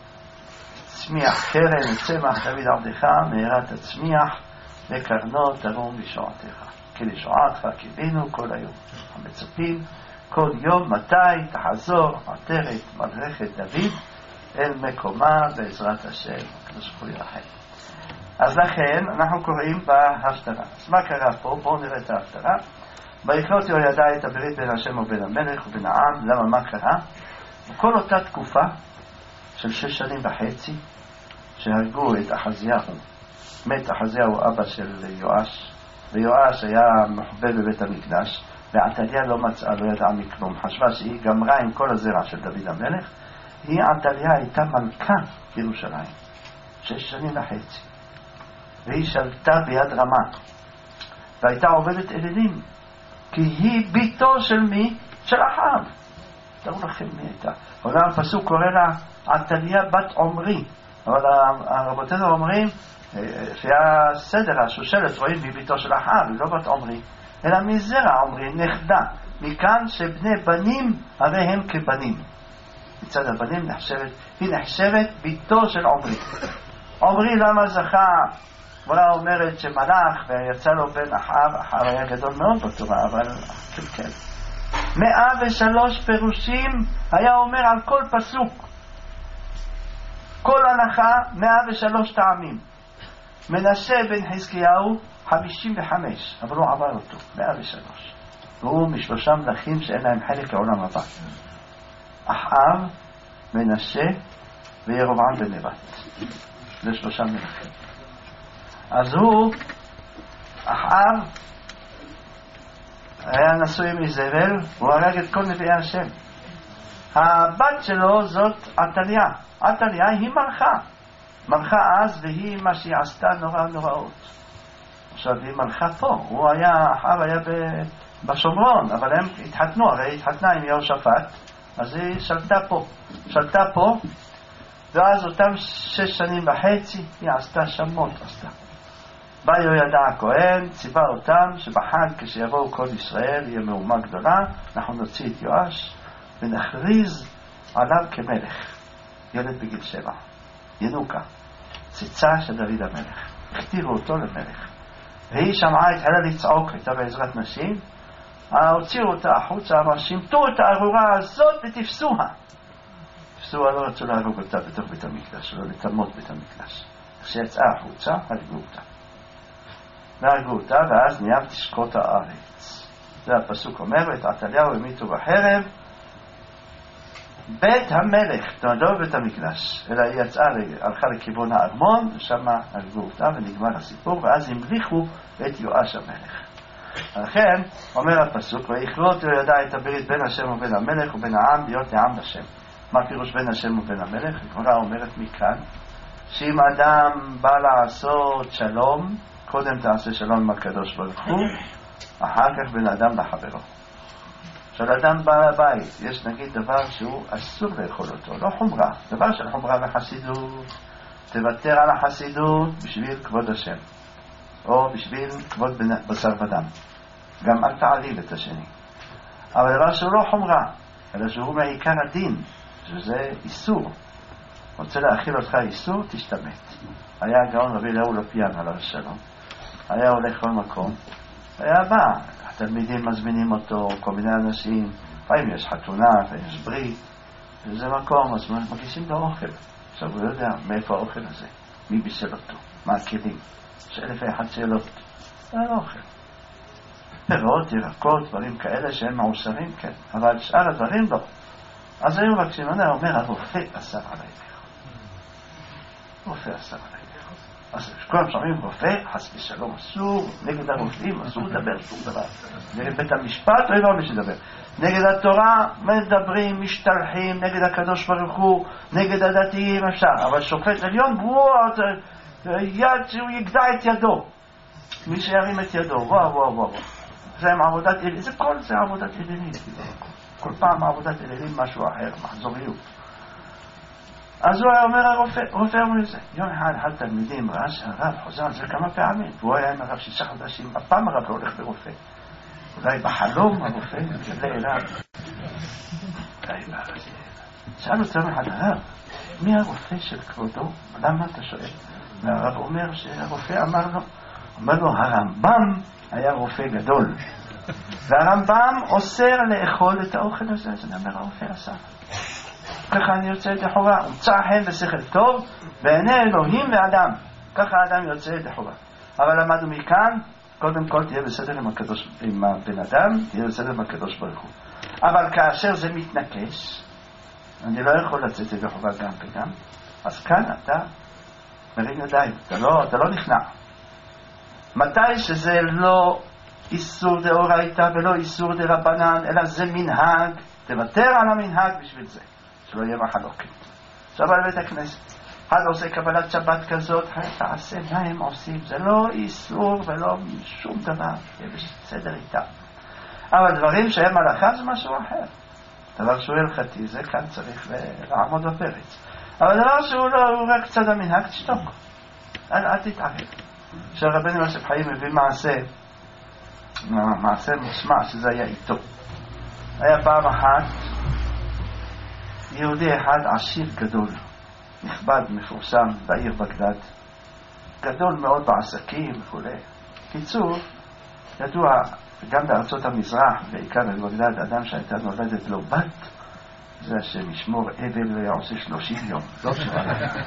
צמיח קרן, צמח דוד עבדך, מהרה תצמיח, וקרנו תרום לשועתך. כי לשועתך קיווינו כל היום. המצפים כל יום מתי תחזור עטרת מלכת דוד אל מקומה בעזרת השם. הקדוש ברוך הוא ירחם. אז לכן אנחנו קוראים בהפטרה. אז מה קרה פה? בואו נראה את ההפטרה. ויקלוט יהוידע את הברית בין השם ובין המלך ובין העם. למה? מה קרה? בכל אותה תקופה של שש שנים וחצי שהרגו את אחזיהו, מת אחזיהו אבא של יואש, ויואש היה מחובר בבית המקדש, ועתליה לא מצאה, לא ידעה מכלום, חשבה שהיא גמרה עם כל הזרע של דוד המלך. היא, עתליה, הייתה מלכה בירושלים שש שנים וחצי, והיא שלטה ביד רמה, והייתה עובדת אלילים, כי היא ביתו של מי? של אחאב. תראו לכם מי הייתה. אבל הפסוק קורא לה עתליה בת עומרי, אבל הרבותינו אומרים שהסדר השושלת רואים היא ביתו של אחאב, היא לא בת עומרי, אלא מזרע עומרי, נכדה. מכאן שבני בנים הרי הם כבנים. מצד הבנים נחשבת, היא נחשבת ביתו של עומרי. עומרי למה זכה? גמרא אומרת שמלאך ויצא לו בן אחאב, אחאב היה גדול מאוד בתורה, אבל כן. מאה ושלוש פירושים היה אומר על כל פסוק, כל הנחה מאה ושלוש טעמים. מנשה בן חזקיהו חמישים וחמש, אבל הוא עבר אותו, מאה ושלוש, והוא משלושה מלכים שאין להם חלק לעולם הבא, אחאב, מנשה וירבעם בן נבט. זה שלושה מלכים. אז הוא, אחאב, היה נשוי עם איזבל, הוא הרג את כל נביאי השם. הבת שלו זאת עתליה. עתליה היא מלכה, מלכה אז, והיא מה שהיא עשתה נורא נוראות. עכשיו היא מלכה פה, הוא היה, אחאב היה בשומרון, אבל הם התחתנו, הרי התחתנה עם יהושפט, אז היא שלטה פה, שלטה פה, ואז אותם שש שנים וחצי היא עשתה שמות, עשתה. בא יהוידע הכהן, ציווה אותם שבחג כשיבואו כל ישראל יהיה מהומה גדולה, אנחנו נוציא את יואש ונכריז עליו כמלך. ילד בגיל שבע, ינוקה, ציצה של דוד המלך, הכתירו אותו למלך. והיא שמעה, התחילה לצעוק, הייתה בעזרת נשים, הוציאו אותה החוצה, אבל שימתו את הארורה הזאת ותפסוها. תפסוها, לא רצו להרוג אותה בתוך בית המקדש, לא לטמות בית המקדש. כשיצאה החוצה, הרגו אותה. והרגו אותה, ואז נהיה תשקוט הארץ. זה הפסוק אומר, ואת עתליהו המיתו בחרב, בית המלך, לא בית המקדש, אלא היא יצאה, הלכה לכיוון הארמון, ושם הרגו אותה ונגמר הסיפור, ואז המליכו את יואש המלך. לכן, אומר הפסוק, ויכרות יהוידע את הברית בין השם ובין המלך ובין העם להיות לעם השם. מה פירוש בין השם ובין המלך? הגמרא אומרת מכאן, שאם אדם בא לעשות שלום, קודם תעשה שלום עם הקדוש ברוך הוא, אחר כך בין אדם לחברו. של אדם בא לבית, יש נגיד דבר שהוא אסור לאכול אותו, לא חומרה, דבר של חומרה לחסידות, תוותר על החסידות בשביל כבוד השם, או בשביל כבוד בשר ודם, גם אל תעליב את השני. אבל דבר שהוא לא חומרה, אלא שהוא מעיקר הדין, שזה איסור, רוצה להאכיל אותך איסור, תשתמת. היה הגאון רבי אליהו לופיאן עליו השלום, היה הולך כל מקום, היה בא, התלמידים מזמינים אותו, כל מיני אנשים, פעמים יש חתונה, ויש ברית, וזה מקום, אז מגישים לו אוכל. עכשיו הוא לא יודע מאיפה האוכל הזה, מי בישל אותו, מה הכלים, יש אלף ואחת שאלות, זה לא אוכל. פירות, ירקות, דברים כאלה שהם מעושרים, כן, אבל שאר הדברים לא. אז היו מבקשים, אני אומר, הרופא אסר עליי. רופא אסר עליי. אז כולם שומעים רופא, חס ושלום, אסור, נגד הרופאים, אסור לדבר שום דבר. נגד בית המשפט, לא יבוא מי שדבר. נגד התורה מדברים, משתלחים, נגד הקדוש ברוך הוא, נגד הדתיים אפשר, אבל שופט עליון, וואו, יד שהוא יגדע את ידו, מי שירים את ידו, וואו וואו וואו, זה עם עבודת אלילים, זה כל זה עבודת אלילים, כל פעם עבודת אלילים משהו אחר, מחזוריות. אז הוא היה אומר הרופא, רופא אומר לזה, יום אחד אחד תלמידים ראה שהרב חוזר על זה כמה פעמים, והוא היה עם הרב שישה חודשים, הפעם הרב לא הולך ברופא, אולי בחלום הרופא מתגלה אליו, שאל אותו אחד הרב, מי הרופא של כבודו? למה אתה שואל? והרב אומר שהרופא אמר לו, אומר לו, הרמב"ם היה רופא גדול, והרמב"ם אוסר לאכול את האוכל הזה, אז אני אומר, הרופא עשה. ככה אני יוצא ידי חובה, הוצא חן ושכל טוב בעיני אלוהים ואדם, ככה האדם יוצא ידי חובה. אבל למדנו מכאן, קודם כל תהיה בסדר עם, הקדוש, עם הבן אדם, תהיה בסדר עם הקדוש ברוך הוא. אבל כאשר זה מתנקש, אני לא יכול לצאת ידי חובה גם וגם, אז כאן אתה מרים ידיים, אתה לא, אתה לא נכנע. מתי שזה לא איסור דאורייתא ולא איסור דרבנן, אלא זה מנהג, תוותר על המנהג בשביל זה, שלא יהיה מחלוקת. עכשיו על בית הכנסת, אחד עושה קבלת שבת כזאת, תעשה מה הם עושים, זה לא איסור ולא שום דבר, זה בסדר איתם. אבל דברים שהם הלכה זה משהו אחר. דבר שהוא הלכתי, זה כאן צריך לעמוד בפרץ. אבל דבר שהוא לא, הוא רק צד המנהג, תשתוק. אל, אל תתערב. כשרבנו יוסף חיים מביא מעשה, מעשה מושמע שזה היה איתו. היה פעם אחת, יהודי אחד עשיר גדול, נכבד, מפורסם בעיר בגדד, גדול מאוד בעסקים וכו'. קיצור, ידוע, גם בארצות המזרח, בעיקר בבגדד, אדם שהייתה נולדת לו בת, זה השם ישמור אבל והיה עושה שלושים יום, לא שבעה.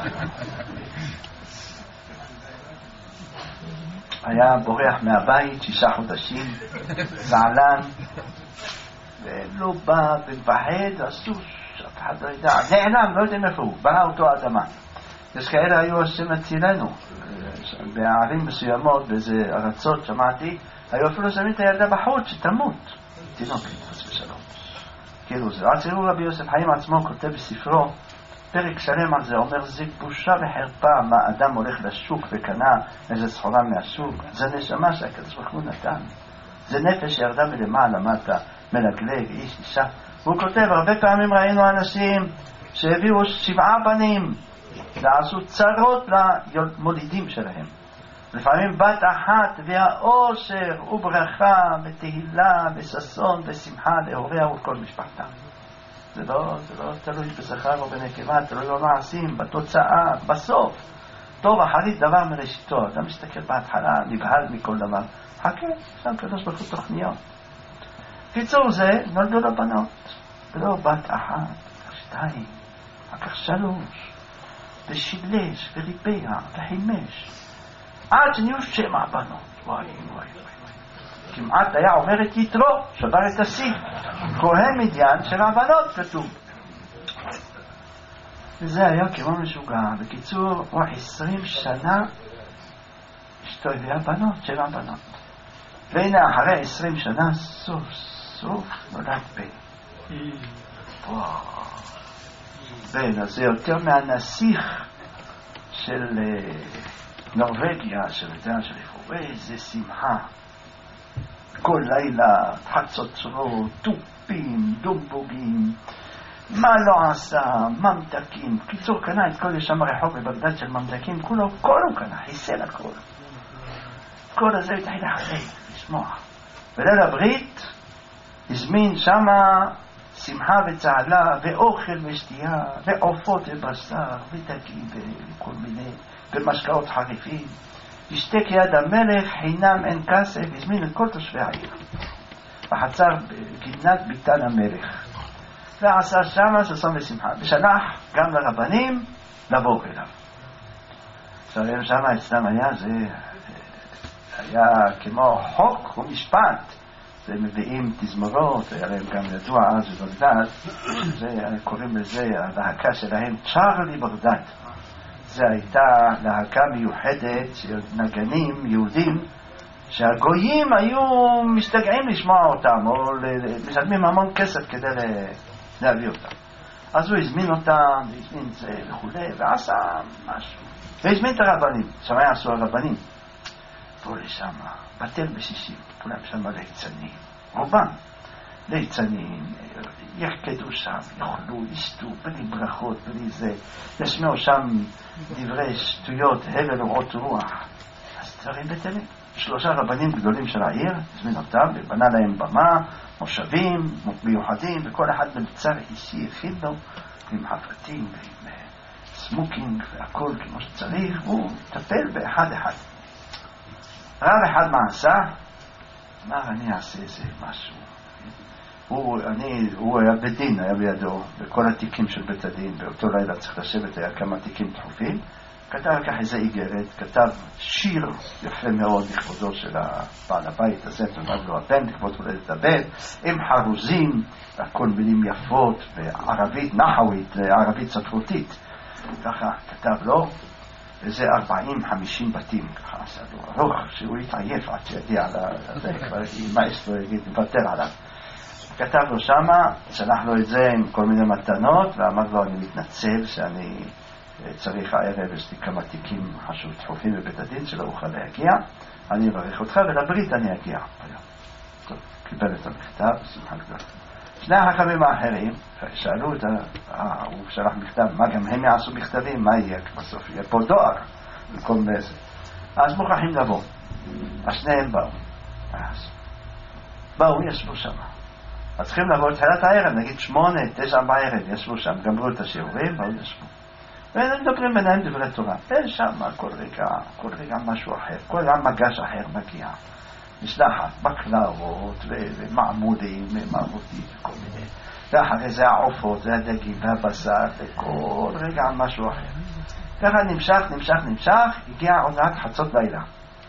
היה בורח מהבית שישה חודשים, זעלן, ולא בא ומפחד, הסוס, אף אחד לא ידע, נעלם, לא יודעים איפה הוא, בא אותו אדמה. יש כאלה היו עושים אצלנו, בערים מסוימות, באיזה ארצות, שמעתי, היו אפילו שמים את הילדה בחוץ, שתמות. תינוקת, חס ושלום. כאילו זה, עד שיראו רבי יוסף חיים עצמו כותב בספרו, פרק שלם על זה, אומר, זה בושה וחרפה, מה אדם הולך לשוק וקנה איזה סחורה מהשוק, זה נשמה שהקדוש ברוך הוא נתן. זה נפש שירדה מלמעלה, מטה, מלגלג, איש, אישה. הוא כותב, הרבה פעמים ראינו אנשים שהביאו שבעה בנים, ועשו צרות למולידים שלהם. לפעמים בת אחת והאושר וברכה ותהילה וששון ושמחה להוריה וכל משפחתם. זה לא, זה לא תלוי בזכר או בנקבה, תלוי במעשים, בתוצאה, בסוף. טוב, אחרית דבר מראשיתו. אתה מסתכל בהתחלה, נבהל מכל דבר. חכה, שם קדוש ברוך הוא תוכניות. קיצור זה, נולדו לו בנות. ולא בת אחת, שתיים, אחר כך שלוש, ושילש וריבע וחימש. עד שנהיו שבע בנות. וואי וואי וואי. כמעט היה עובר את יתרו, שבר את השיא. כהן מדיין של הבנות כתוב. וזה היה כמו משוגע. בקיצור, הוא עשרים שנה אשתו הביאה בנות, שבע בנות. והנה אחרי עשרים שנה סוף סוף נולד בן. וואו. בן, אז זה יותר מהנסיך של נורווגיה, של מדינה של איפה. איזה שמחה. כל לילה, חצוצרות, טופים, דומבוגים, מה לא עשה, ממתקים. קיצור, קנה את כל ישם הרחוב בבגדד של ממתקים, כולו, כולו קנה, חיסל הכל. כל הזה התחיל אחרי, לשמוע. בליל הברית, הזמין שמה שמחה וצהלה, ואוכל ושתייה, ועופות ובשר, ודגים וכל מיני, ומשקאות חריפים. ישתה כיד המלך, חינם אין כסף, הזמין את כל תושבי העיר. בחצר בגינת ביתן המלך. ועשה שמה ששון ושמחה. ושלח גם לרבנים לבוא אליו. עכשיו שמה אצלם היה, זה היה כמו חוק ומשפט. זה מביאים תזמורות, היה להם גם ידוע אז בבגדד, זה קוראים לזה, הלהקה שלהם, צ'רלי בגדד. זה הייתה להקה מיוחדת של נגנים יהודים שהגויים היו משתגעים לשמוע אותם, או משלמים המון כסף כדי להביא אותם. אז הוא הזמין אותם, והזמין זה וכו', ועשה משהו. והזמין את הרבנים, שם היה עשו הרבנים. פה לשם, בטל בשישים, כולם שם ליצנים, רובם. ליצנים, ירקדו שם, יאכלו, ישתו, בלי ברכות, בלי זה. ישמעו שם דברי שטויות, הבל ורעות רוח. אז דברים בטלים. שלושה רבנים גדולים של העיר, הזמין אותם, ובנה להם במה, מושבים, מיוחדים, וכל אחד במבצר אישי הכין לו, עם חפרתים ועם סמוקינג והכל כמו שצריך, והוא מטפל באחד אחד. רב אחד מה עשה? אמר, אני אעשה איזה משהו. הוא, אני, הוא היה בדין, היה בידו, בכל התיקים של בית הדין, באותו לילה צריך לשבת, היה כמה תיקים דחופים, כתב כך איזה איגרת, כתב שיר יפה מאוד לכבודו של הבעל הבית הזה, תולד לו הבן, לכבוד הולדת הבן, עם חרוזים, הכל מילים יפות, בערבית נחווית, ערבית ספרותית. ככה כתב לו, וזה ארבעים חמישים בתים, ככה עשה לו ארוך, שהוא יתעייף עד שיגיע לזה, כבר מאסטרו יגיד, נוותר עליו. כתב לו שמה, שלח לו את זה עם כל מיני מתנות, ואמר לו, אני מתנצל שאני צריך הערב, יש לי כמה תיקים חשוב דחופים בבית הדין שלא אוכל להגיע, אני אברך אותך, ולברית אני אגיע היום. טוב, קיבל את המכתב, שמחה גדולה. שני החכמים האחרים, שאלו את ה... הוא שלח מכתב, מה גם הם יעשו מכתבים, מה יהיה בסוף? יהיה פה דואר, במקום זה. אז מוכרחים לבוא. אז שניהם באו. אז באו, ישבו שם. אז צריכים לבוא לתחילת הערב, נגיד שמונה, תשע בערב, ישבו שם, גמרו את השיעורים, באו ישבו. והם מדברים ביניהם דברי תורה. אין שם כל רגע, כל רגע משהו אחר, כל רגע מגש אחר מגיע. משלחת, בקלרות ומעמודים ומעמודים וכל מיני. ואחרי זה העופות והדגים והבשר וכל רגע משהו אחר. ככה נמשך, נמשך, נמשך, הגיע עונת חצות לילה.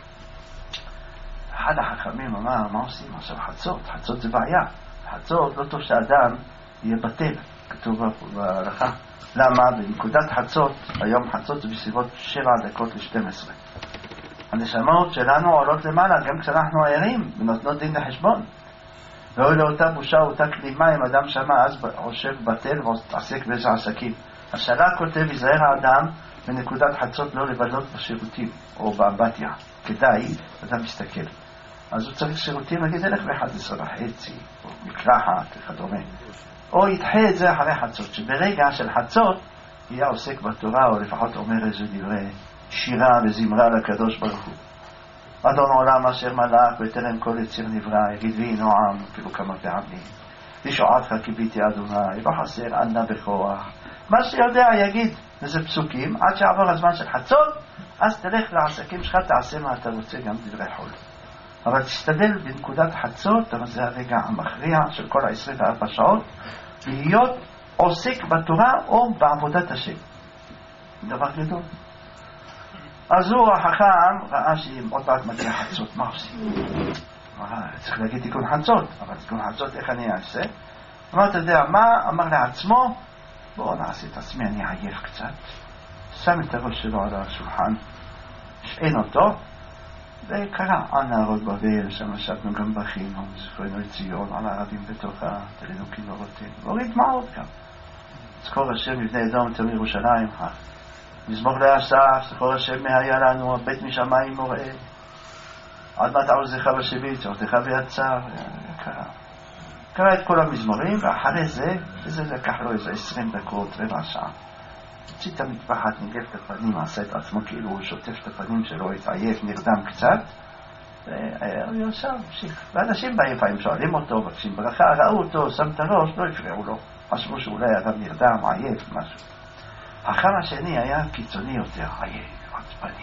אחד החכמים אמר, מה עושים עכשיו חצות? חצות זה בעיה. חצות לא טוב שאדם יהיה בטל, כתוב בהלכה. למה? בנקודת חצות, היום חצות זה בסביבות שבע דקות ל-שתים עשרה. הנשמות שלנו עולות למעלה גם כשאנחנו ערים ונותנות דין לחשבון. ואוי לאותה בושה אותה כלימה אם אדם שמה אז חושב בטל ועסק באיזה עסקים. השאלה כותב, יזהר האדם בנקודת חצות לא לבלות בשירותים או באמבטיה. כדאי, אדם מסתכל. אז הוא צריך שירותים, נגיד אלך ב-אחת עשרה וחצי, או מקלחת וכדומה. או ידחה את זה אחרי חצות, שברגע של חצות יהיה עוסק בתורה, או לפחות אומר איזה דברי שירה וזמרה לקדוש ברוך הוא. אדון עולם אשר מלך בטרם כל יציר נברא, יגיד וי נועם, אפילו כמה פעמים. לשועתך קיוויתי אדוני, לא חסר ענה בכוח. מה שיודע יגיד, וזה פסוקים, עד שעבור הזמן של חצות, אז תלך לעסקים שלך, תעשה מה אתה רוצה, גם דברי חול. אבל תשתדל בנקודת חצות, אבל זה הרגע המכריע של כל ה-עשרים וארבע שעות, להיות עוסק בתורה או בעבודת השם. דבר גדול. אז הוא החכם ראה שאם עוד מעט מגיע חצות, מה עושים? צריך להגיד תיקון חצות, אבל תיקון חצות איך אני אעשה? אמר, אתה יודע מה? אמר לעצמו, בואו נעשה את עצמי, אני עייף קצת. שם את הראש שלו על השולחן, שאין אותו, וקרא על נהרות בבל, שם ישבנו גם בכינו, זכרנו את ציון, על הערבים בתוכה, תלינו כנורותינו, והוריד דמעות גם. זכור השם מבני אדום תל ירושלים, מזמור לאסף, זכור השם מהיה לנו, הבית משמיים מוראה, עד מתי עוזך בשביל, צורתך ביצר, קרא. קרא את כל המזמורים, ואחרי זה, וזה לקח לו איזה עשרים דקות, רבע שעה. הוציא את המטפחת, ניגב את הפנים, עשה את עצמו כאילו הוא שוטף את הפנים שלו, התעייף, נרדם קצת, והוא יושב, המשיך. ואנשים בעייפיים שואלים אותו, בקשים ברכה, ראו אותו, שם את הראש, לא הפריעו לו. חשבו שאולי אדם נרדם, עייף, משהו. החם השני היה קיצוני יותר, עייף, עצבני,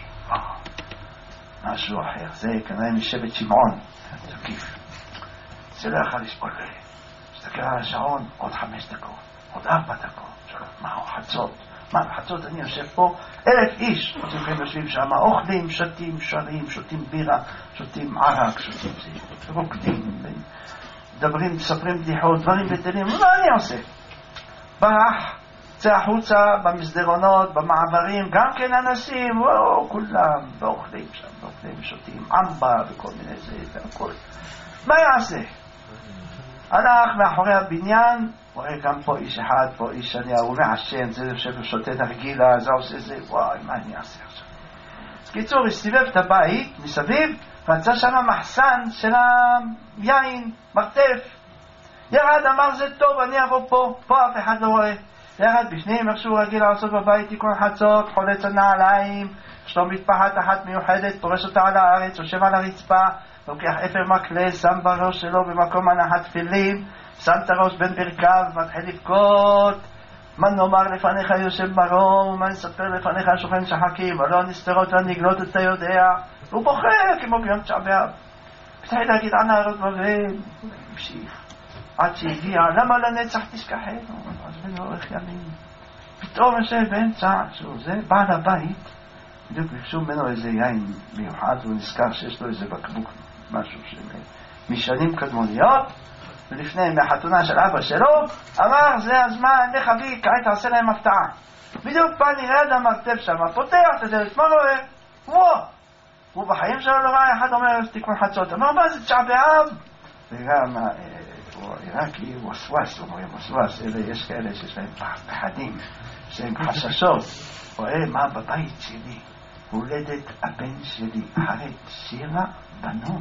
משהו אחר. זה כנראה משבט שמעון, תקיף. זה לא יכול לסבול. מסתכל על השעון, עוד חמש דקות, עוד ארבע דקות, שלום, מה, חצות. מה, בחצות אני יושב פה, אלף איש, אתם יושבים שם, אוכלים, שתים, שרים, שותים בירה, שותים ערק, שותים רוקדים, מדברים, מספרים בדיחות, דברים בטלים, מה אני עושה? ברח, יוצא החוצה במסדרונות, במעברים, גם כן אנשים, וואו, כולם, ואוכלים שם, ואוכלים, שותים, אמבה וכל מיני זה והכל. מה יעשה? הלך מאחורי הבניין, רואה גם פה איש אחד, פה איש שני, הוא מעשן, זה יושב ושותה נרגילה, זה עושה זה, וואי, מה אני אעשה עכשיו? אז קיצור, הסתובב את הבית מסביב, רצה שם מחסן של היין, מרתף. ירד, אמר זה טוב, אני אבוא פה, פה אף אחד לא רואה. ירד בפנים, איך שהוא רגיל לעשות בבית, תיקון חצות, חולץ הנעליים, יש לו מטפחת אחת מיוחדת, פורש אותה על הארץ, יושב על הרצפה, לוקח אפר מקלה, שם בראש שלו במקום הנחת תפילין, שם את הראש בין ברכיו, מתחיל לבכות, מה נאמר לפניך יושב מרום, מה נספר לפניך שוכן שחקים, ולא נסתרות והנגלות אתה יודע, הוא בוכה כמו ביום תשעה באב. מתחיל להגיד ענה הרות בבל, המשיך, עד שהגיע, למה לנצח תשכחנו, אז בן אורך ימים. פתאום יושב באמצע, שהוא זה, בעל הבית, בדיוק ביקשו ממנו איזה יין מיוחד, והוא נזכר שיש לו איזה בקבוק, משהו משנים קדמוניות, ולפני מהחתונה של אבא שלו, אמר, זה הזמן, לך בי, כעת תעשה להם הפתעה. בדיוק בא נרד המרתף שם, פותח את הדלת, מה רואה? וואו! הוא בחיים שלו לא ראה, אחד אומר, תיקון חצות, אמר, מה זה תשעה באב? וגם, הוא הראה כי הוא וסווס, הוא אומר, וסווס, יש כאלה שיש להם פחדים, שהם חששות, רואה מה בבית שלי, הולדת הבן שלי, אחרי שבע בנות.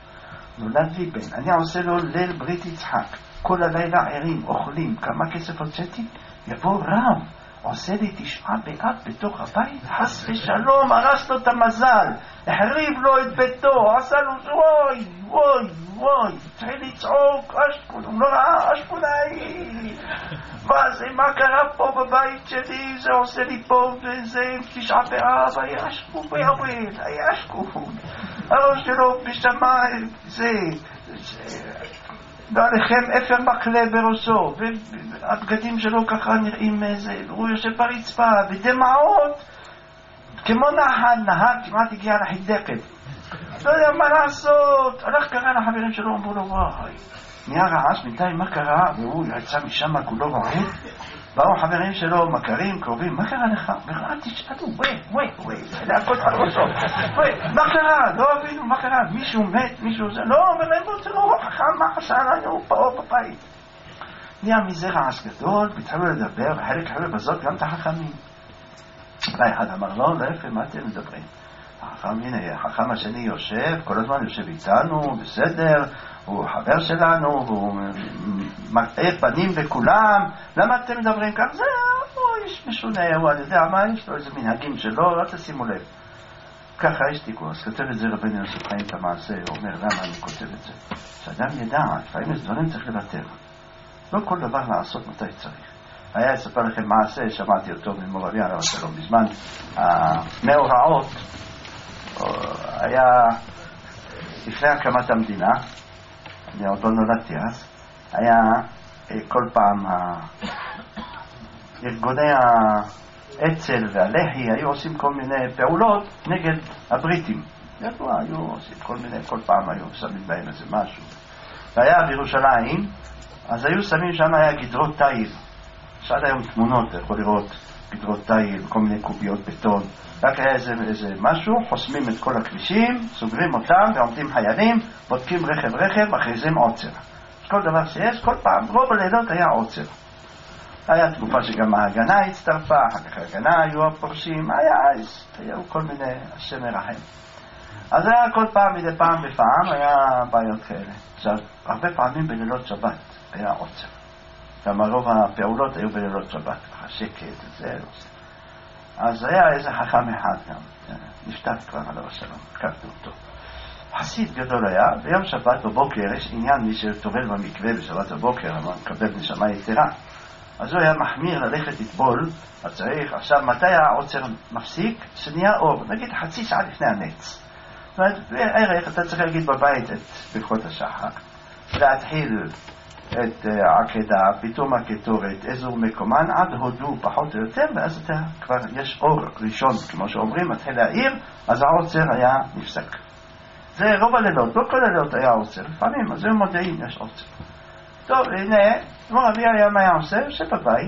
נולד לי בן, אני עושה לו ליל ברית יצחק, כל הלילה ערים, אוכלים, כמה כסף הוצאתי? יבוא רב, עושה לי תשעה באב בתוך הבית, חס ושלום, הרס לו את המזל, החריב לו את ביתו, עשה לו, וואי, וואי, וואי, התחיל לצעוק, אשכון, הוא לא ראה, אשכונאי, מה זה, מה קרה פה בבית שלי, זה עושה לי פה, וזה תשעה באב, היה אשכון ביובל, היה אשכון, הראש שלו בשמיים, זה, זה, לא עליכם אפר מקלה בראשו, והבגדים שלו ככה נראים איזה, הוא יושב ברצפה, בדמעות, כמו נהר, נהר כמעט הגיע לחידקת. לא יודע מה לעשות, הלך קרא לחברים שלו, אמרו לו, וואי, נהיה רעש, בינתיים מה קרה? והוא יצא משם כולו רועד, באו חברים שלו, מכרים, קרובים, מה קרה לך? וראה, תשאלו, וואי, וואי, וואי, להכות על ראשו, וואי, מה קרה? לא הבינו, מה קרה? מישהו מת, מישהו זה, לא, אומר להם, זה לא חכם, מה עשה לנו פה בבית? נהיה מזה רעש גדול, התחילו לדבר, וחלק חלק בזאת גם את החכמים. אולי אחד אמר, לא, לא יפה, מה אתם מדברים? החכם, הנה, החכם השני יושב, כל הזמן יושב איתנו, בסדר, הוא חבר שלנו, הוא מראה פנים בכולם, למה אתם מדברים כאן? זה, הוא איש משונה, הוא אני יודע מה, יש לו איזה מנהגים שלו, לא תשימו לב. ככה יש תיקוס, כותב את זה רבנו יוסף חיים את המעשה, הוא אומר, למה אני כותב את זה? שאדם ידע, לפעמים יש דברים צריך לוותר. לא כל דבר לעשות מתי צריך. היה אספר לכם מעשה, שמעתי אותו ממור אבי עליו השלום, בזמן המאורעות, היה לפני הקמת המדינה, אני עוד לא נולדתי אז, היה כל פעם ארגוני האצ"ל והלח"י היו עושים כל מיני פעולות נגד הבריטים. ידוע, היו עושים כל מיני, כל פעם היו שמים בהם איזה משהו. והיה בירושלים, אז היו שמים שם היה גדרות תיל. שעד היום תמונות, אתה יכול לראות גדרות תיל, כל מיני קוביות בטון. רק היה איזה, איזה משהו, חוסמים את כל הכבישים, סוגרים אותם ועומדים חיילים, בודקים רכב רכב, מכריזים עוצר. אז כל דבר שיש, כל פעם, רוב הלילות היה עוצר. היה תקופה שגם ההגנה הצטרפה, אחר כך ההגנה היו הפורשים, היה, היו כל מיני, השם מרחם. אז היה כל פעם, מדי פעם בפעם, היה בעיות כאלה. עכשיו, הרבה פעמים בלילות שבת היה עוצר. גם רוב הפעולות היו בלילות שבת, ככה שקט, זה, אז היה איזה חכם אחד גם, נפטר כבר עליו השלום, הכרתי אותו. חסיד גדול היה, ביום שבת בבוקר יש עניין מי שטובל במקווה בשבת בבוקר, אבל מקבל נשמה יתרה. אז הוא היה מחמיר ללכת לטבול, אז צריך, עכשיו מתי העוצר מפסיק? שנהיה אור, נגיד חצי שעה לפני הנץ. זאת אומרת, בערך אתה צריך להגיד בבית את ברכות השחר, להתחיל את העקדה, פתאום הקטורת, איזו מקומן, עד הודו פחות או יותר, ואז אתה כבר יש אור ראשון, כמו שאומרים, מתחיל להעיר, אז העוצר היה נפסק. זה רוב הלילות, לא כל הלילות היה עוצר, לפעמים, אז זה מודעים, יש עוצר. טוב, הנה, כמו רבי היה מה היה עושה, יושב בבית,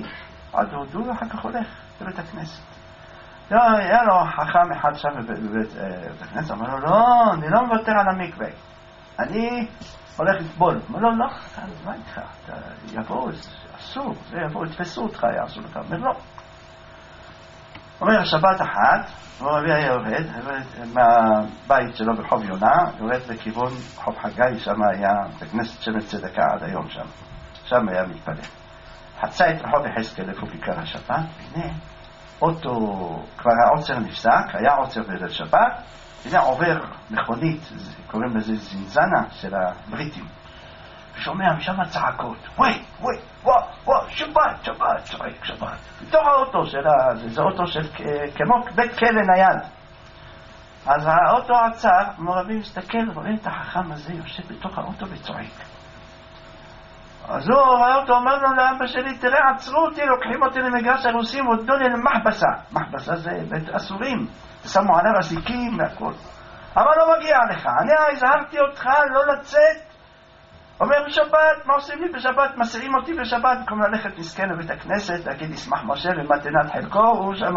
עד הודו ואחר כך הולך לבית הכנסת. לא, היה לו חכם אחד שם בבית הכנסת, אמר לו, לא, אני לא מוותר על המקווה, אני הולך לטבול. אמר לו, לא, מה איתך? יבואו, אסור, זה יבואו, יתפסו אותך, יעשו לך. אומר, לא. אומר, שבת אחת, הוא מביא היה יורד, מהבית שלו ברחוב יונה, יורד לכיוון רחוב חגי, שם היה בכנסת שמן צדקה עד היום שם. שם היה מתפלל. חצה את רחוב יחזקאל, איפה כיכר השבת, והנה, אוטו, כבר העוצר נפסק, היה עוצר בליל שבת, והנה עובר מכונית, קוראים לזה זינזנה של הבריטים. ושומע משם צעקות, וואי, וואי, וואי, וואי, שבת, שבת, צועק שבת. בתוך האוטו של ה... זה אוטו של כמו בית כלא נייד. אז האוטו עצר, מורבים מסתכל, רואים את החכם הזה יושב בתוך האוטו וצועק. אז הוא רואה אותו, אומר לו לאבא שלי, תראה, עצרו אותי, לוקחים אותי למגרש הרוסים, ודו לי למחבסה. מחבסה זה בית אסורים, שמו עליו עסיקים והכל. אבל לא מגיע לך, אני הזהרתי אותך לא לצאת. אומר בשבת, מה עושים לי בשבת? מסיעים אותי בשבת, במקום ללכת מסכן לבית הכנסת, להגיד ישמח משה ומתנת חלקו, הוא שם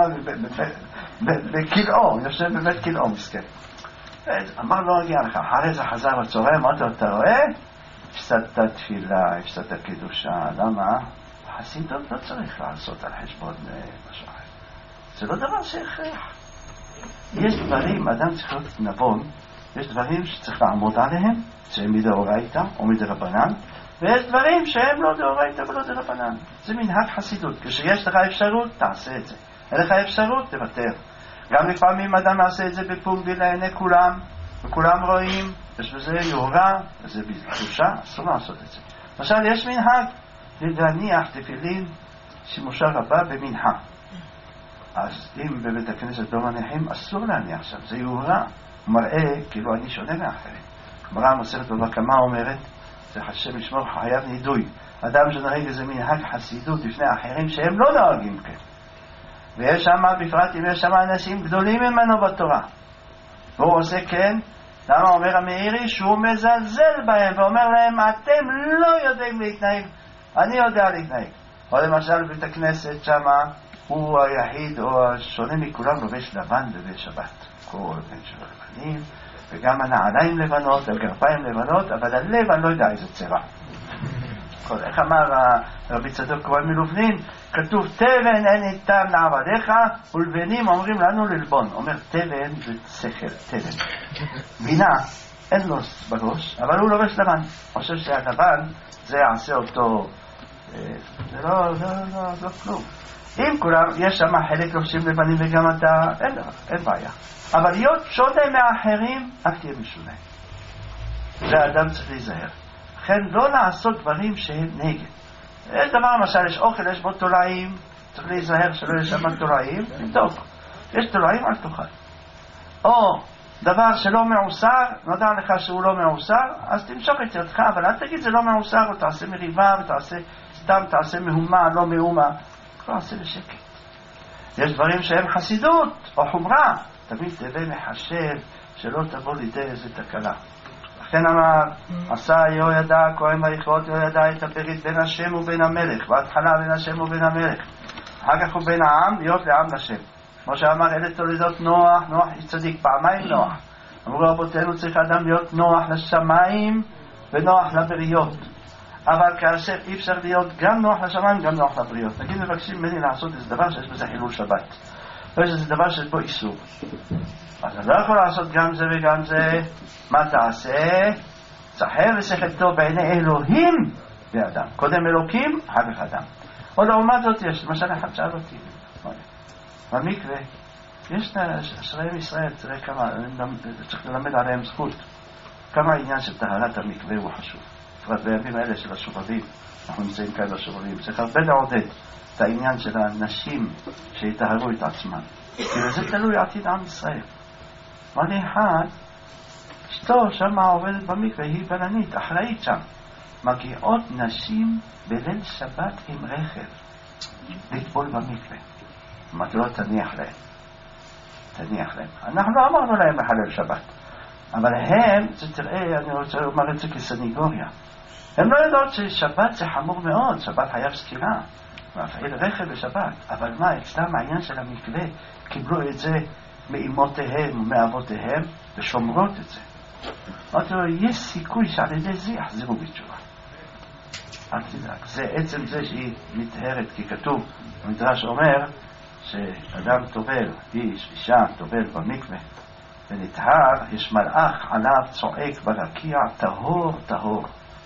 בכלאו, יושב בבית כלאו מסכן. אמר לא מגיע לך, אחרי זה חזר בצהריים, אמרתי לו, אתה רואה? הפסדת תפילה, הפסדת קדושה, למה? חסידות לא צריך לעשות על חשבון משהו אחר. זה לא דבר שהכרח. יש דברים, אדם צריך להיות נבון, יש דברים שצריך לעמוד עליהם, שהם מדאורייתא או מדרבנן, ויש דברים שהם לא דאורייתא ולא דרבנן. זה מנהג חסידות. כשיש לך אפשרות, תעשה את זה. אין לך אפשרות, תוותר. גם לפעמים אדם יעשה את זה בפומבי לעיני כולם, וכולם רואים, יש בזה יורה, וזה בקדושה, אסור לעשות את זה. למשל, יש מנהג להניח תפילין שימושה רבה במנחה. אז אם בבית הכנסת לא מניחים, אסור להניח שם, זה יורה. הוא מראה כאילו אני שונה מאחרים. גמרא המסכת בבא קמא אומרת, זה השם ישמור חייב נידוי. אדם שנוהג איזה מנהג חסידות לפני אחרים שהם לא נוהגים כן. ויש שם, בפרט אם יש שם אנשים גדולים ממנו בתורה. והוא עושה כן, למה אומר המאירי? שהוא מזלזל בהם ואומר להם, אתם לא יודעים להתנהג, אני יודע להתנהג. או למשל בית הכנסת שם, הוא היחיד או השונה מכולם לובש לבן בבית שבת. כל בן של לבנים, וגם הנעליים לבנות, הגרפיים לבנות, אבל הלב אני לא יודע איזה צבע. איך אמר רבי צדוק כהן מלובלין, כתוב תבן אין איתם לעבדיך, ולבנים אומרים לנו ללבון. אומר תבן זה שכל, תבן. בינה, אין לו בראש, אבל הוא לובש לבן. חושב שהלבן זה יעשה אותו, זה לא, לא, לא, לא כלום. אם כולם, יש שם חלק לובשים לבנים וגם אתה, אין, אין בעיה. אבל להיות שונה מאחרים, אל תהיה משונה. זה האדם צריך להיזהר. לכן לא לעשות דברים שהם נגד. יש דבר, למשל, יש אוכל, יש בו תולעים, צריך להיזהר שלא יש שם תולעים, תבדוק. יש תולעים, אל תאכל. או דבר שלא מעוסר, נודע לך שהוא לא מעוסר, אז תמשוך את ידך, אבל אל תגיד זה לא מעוסר, או תעשה מריבה, ותעשה סתם, תעשה מהומה, לא מהומה. לא עשה בשקט. יש דברים שהם חסידות, או חומרה. תמיד תווה מחשב, שלא תבוא לידי איזה תקלה. לכן אמר, עשה יהוידע, כהן ויכרות יהוידע את הברית בין השם ובין המלך, בהתחלה בין השם ובין המלך, אחר כך הוא בין העם, להיות לעם לשם. כמו שאמר, אלה תולדות נוח, נוח צדיק, פעמיים נוח. אמרו רבותינו, צריך אדם להיות נוח לשמיים ונוח לבריות. אבל כאשר אי אפשר להיות גם נוח לשמיים, גם נוח לבריות. נגיד מבקשים ממני לעשות איזה דבר שיש בזה חילול שבת. ויש איזה דבר שיש בו איסור. אז אני לא יכול לעשות גם זה וגם זה. מה תעשה? צחר ושכל טוב בעיני אלוהים באדם. קודם אלוקים, אחר כך אדם. או לעומת זאת יש, למשל אחד שאל אותי, במקווה, יש אשריהם ישראל, תראה כמה, צריך ללמד עליהם זכות. כמה העניין של טהרת המקווה הוא חשוב. בפרט בימים האלה של השובבים, אנחנו נמצאים כאן בשובבים, צריך הרבה לעודד את העניין של האנשים שיטהרו את עצמם. וזה תלוי עתיד עם ישראל. מה לי אחד, אשתו שם עובדת במקווה, היא בלנית, אחראית שם. מגיעות נשים בליל שבת עם רכב לטבול במקווה. אמרתי לו, תניח להם. תניח להם. אנחנו לא אמרנו להם בחלל שבת. אבל הם, זה תראה, אני רוצה לומר את זה כסניגוריה. הם לא יודעות ששבת זה חמור מאוד, שבת חייב סקירה. להפעיל רכב בשבת, אבל מה, אצלם העניין של המקווה, קיבלו את זה מאמותיהם ומאבותיהם, ושומרות את זה. אמרתי לו, יש סיכוי שעל ידי זה יחזרו בתשובה. אל תדאג, זה עצם זה שהיא מתארת, כי כתוב, המדרש אומר, שאדם טובל, איש, אישה, טובל במקווה, ונטהר, יש מלאך עליו צועק ברקיע, טהור, טהור.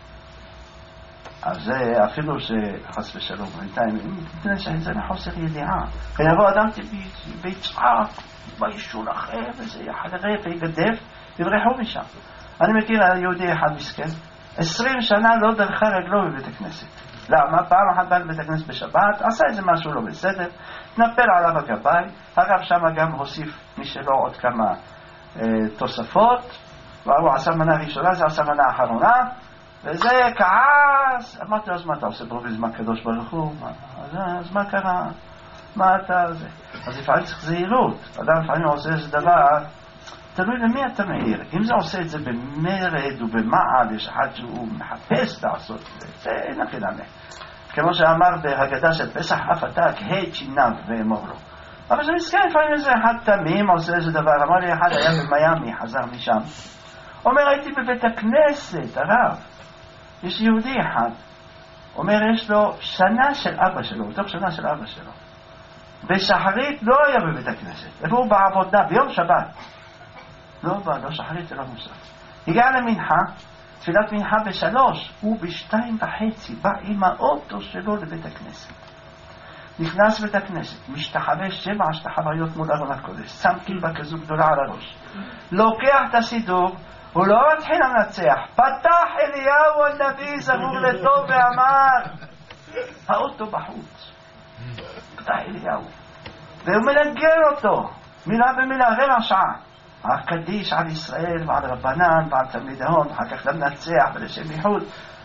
אז זה אפילו שחס ושלום, בינתיים, מפני שזה מחוסר ידיעה. ויבוא אדם ויצעק, וישו לכם, וזה יחדרף ויגדף, יברחו משם. אני מכיר יהודי אחד מסכן, עשרים שנה לא דרכה רגלו בבית הכנסת. למה? פעם אחת בא לבית הכנסת בשבת, עשה איזה משהו לא בסדר, נפל עליו הגביים, הרב שם גם הוסיף משלו עוד כמה אה, תוספות, והוא עשה מנה ראשונה, זה עשה מנה אחרונה, וזה כעס. אמרתי, אז מה אתה עושה בו בזמן קדוש ברוך הוא? אז, אז מה קרה? מה אתה זה? אז לפעמים צריך זהירות. אדם לפעמים עושה איזה דבר, תלוי למי אתה מעיר. אם זה עושה את זה במרד ובמעל, יש אחד שהוא מחפש לעשות את זה, זה אין הכי נענה. כמו שאמר בהגדה של פסח, אף אתה כהד שיניו ואמור לו. אבל זה מסכן, לפעמים איזה אחד תמים עושה איזה דבר. אמר לי, אחד היה במיימי, חזר משם. אומר, הייתי בבית הכנסת, הרב. יש יהודי אחד. אומר, יש לו שנה של אבא שלו, בתוך שנה של אבא שלו. בשחרית לא היה בבית הכנסת. איפה הוא בעבודה, ביום שבת. לא בא, לא שחרית, זה לא מוסף. הגיע למנחה, תפילת מנחה בשלוש, הוא בשתיים וחצי, בא עם האוטו שלו לבית הכנסת. נכנס בית הכנסת, משתחווה שבע השתחוויות מול ארון הקודש, שם כיפה כזו גדולה על הראש. לוקח את הסידור, הוא לא מתחיל לנצח, פתח אליהו הנביא זמור לטוב ואמר, האוטו בחוץ. פתח אליהו. והוא מנגן אותו, מילה במילה, רבע שעה. הקדיש על ישראל ועל רבנן ועל תלמיד ההון, אחר כך למנצח ולשם ייחוד.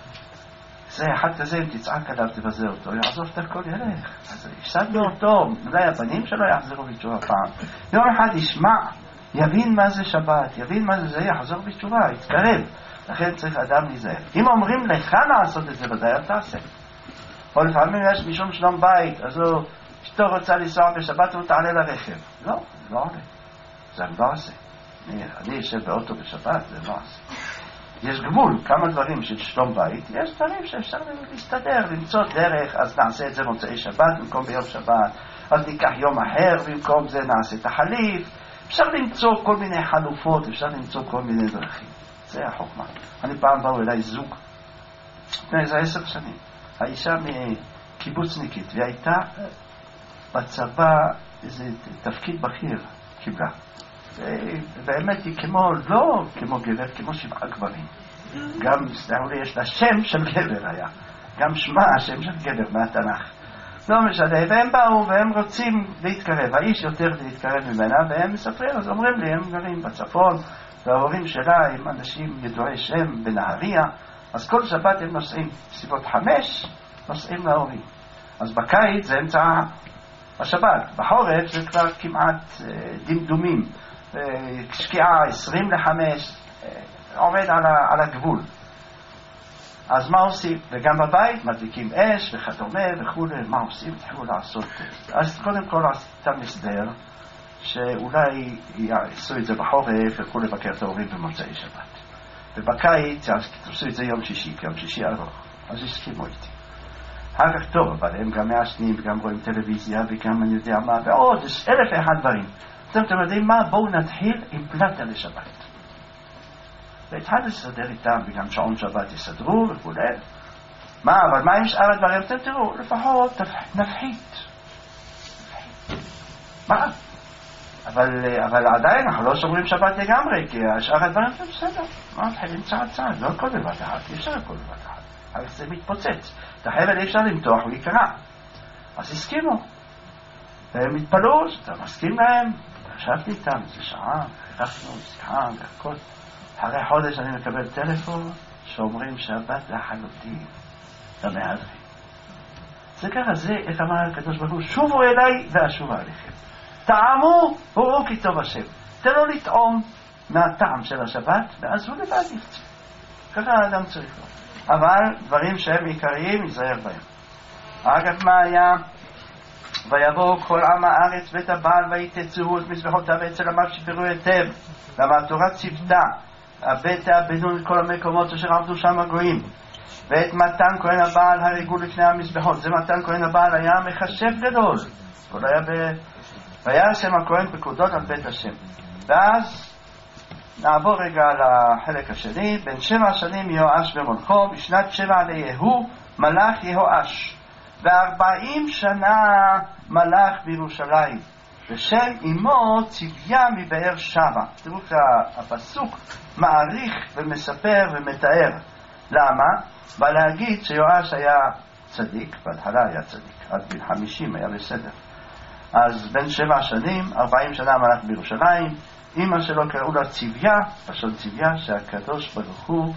זה אחד כזה, אם תצעק עליו תבזה אותו, יעזוב את הכל ילך. אז הפסדנו אותו, אולי הבנים שלו יחזרו בתשובה פעם. יום אחד ישמע, יבין מה זה שבת, יבין מה זה זה, יחזור בתשובה, יתקרב. לכן צריך אדם להיזהר. אם אומרים לך לעשות את זה, ודאי אל תעשה. או לפעמים יש משום שלום בית, אז הוא, אשתו רוצה לנסוע בשבת והוא תעלה לרכב. לא, לא עולה. זה לא עושה. אני יושב באוטו בשבת, זה לא עושה. יש גבול, כמה דברים של שלום בית, יש דברים שאפשר להסתדר, למצוא דרך, אז נעשה את זה מוצאי שבת במקום ביום שבת, אז ניקח יום אחר, במקום זה נעשה את החליף. אפשר למצוא כל מיני חלופות, אפשר למצוא כל מיני דרכים. זה החוכמה. אני פעם באו אליי זוג, לפני איזה עשר שנים. האישה מקיבוצניקית, והיא הייתה בצבא איזה תפקיד בכיר קיבלה. באמת היא כמו, לא כמו גבר, כמו שבעה גברים. גם, סתראו לי, יש לה שם של גבר היה. גם שמה השם של גבר מהתנ"ך. לא משנה, והם באו והם רוצים להתקרב. האיש יותר להתקרב ממנה, והם מספרים, אז אומרים לי, הם גרים בצפון, וההורים שלה הם אנשים ידועי שם בנהריה, אז כל שבת הם נוסעים סביבות חמש, נוסעים להורים. אז בקיץ זה אמצע השבת, בחורף זה כבר כמעט דמדומים. שקיעה עשרים לחמש, עובד על, ה, על הגבול. אז מה עושים? וגם בבית מדליקים אש וכדומה וכו', מה עושים? תחילו לעשות. אז קודם כל עשיתם הסדר שאולי יעשו את זה בחורף וכו' לבקר את ההורים במוצאי שבת. ובקיץ תעשו את זה יום שישי, כי יום שישי ארוך. אז הסכימו איתי. אחר כך טוב, אבל הם גם מעשנים וגם רואים טלוויזיה וגם אני יודע מה, ועוד אלף ואחד דברים. אז אתם יודעים מה? בואו נתחיל עם פלטה לשבת. והתחלתי לסדר איתם, וגם שעון שבת יסדרו וכו'. מה, אבל מה עם שאר הדברים? אתם תראו, לפחות נפחית. מה? אבל, אבל עדיין אנחנו לא שומרים שבת לגמרי, כי שאר הדברים זה בסדר. מה, מתחילים צעד צעד, לא הכל בבת אחת, אי אפשר הכל בבת אחת. אבל זה מתפוצץ. את החבל אי אפשר למתוח ולהיקרע. אז הסכימו. והם התפלאו, שאתה מסכים להם. חשבתי איתם, זה שעה, הלכנו, שיחה והכל. אחרי חודש אני מקבל טלפון שאומרים שבת לחלוטין למהדרים. זה ככה, זה, איך אמר הקדוש ברוך הוא, שובו אליי ואשובה עליכם. טעמו, וראו כי טוב השם. תן לו לטעום מהטעם של השבת, ואז הוא לבד יפצה. ככה האדם צריך לו. אבל דברים שהם עיקריים, ייזהר בהם. אגב מה היה? ויבואו כל עם הארץ בית הבעל ויתצוהו את מזבחותיו אצל עמיו שפרו היטב, למה התורה ציוותה הבית הבנו את כל המקומות אשר עמדו שם הגויים. ואת מתן כהן הבעל הרגו לפני המזבחות. זה מתן כהן הבעל היה מחשב גדול, כל היה ב... והיה השם הכהן פקודות על בית השם. ואז נעבור רגע לחלק השני. בין שבע שנים יהואש במולכו, בשנת שבע ליהוא מלך יהואש, וארבעים שנה מלך בירושלים, ושם אמו צביה מבאר שבע. תראו שהפסוק מעריך ומספר ומתאר. למה? בא להגיד שיואש היה צדיק, בהתחלה היה צדיק, עד בין חמישים היה בסדר. אז בין שבע שנים, ארבעים שנה מלך בירושלים. אמא שלו קראו לה צביה, פשוט צביה, שהקדוש ברוך הוא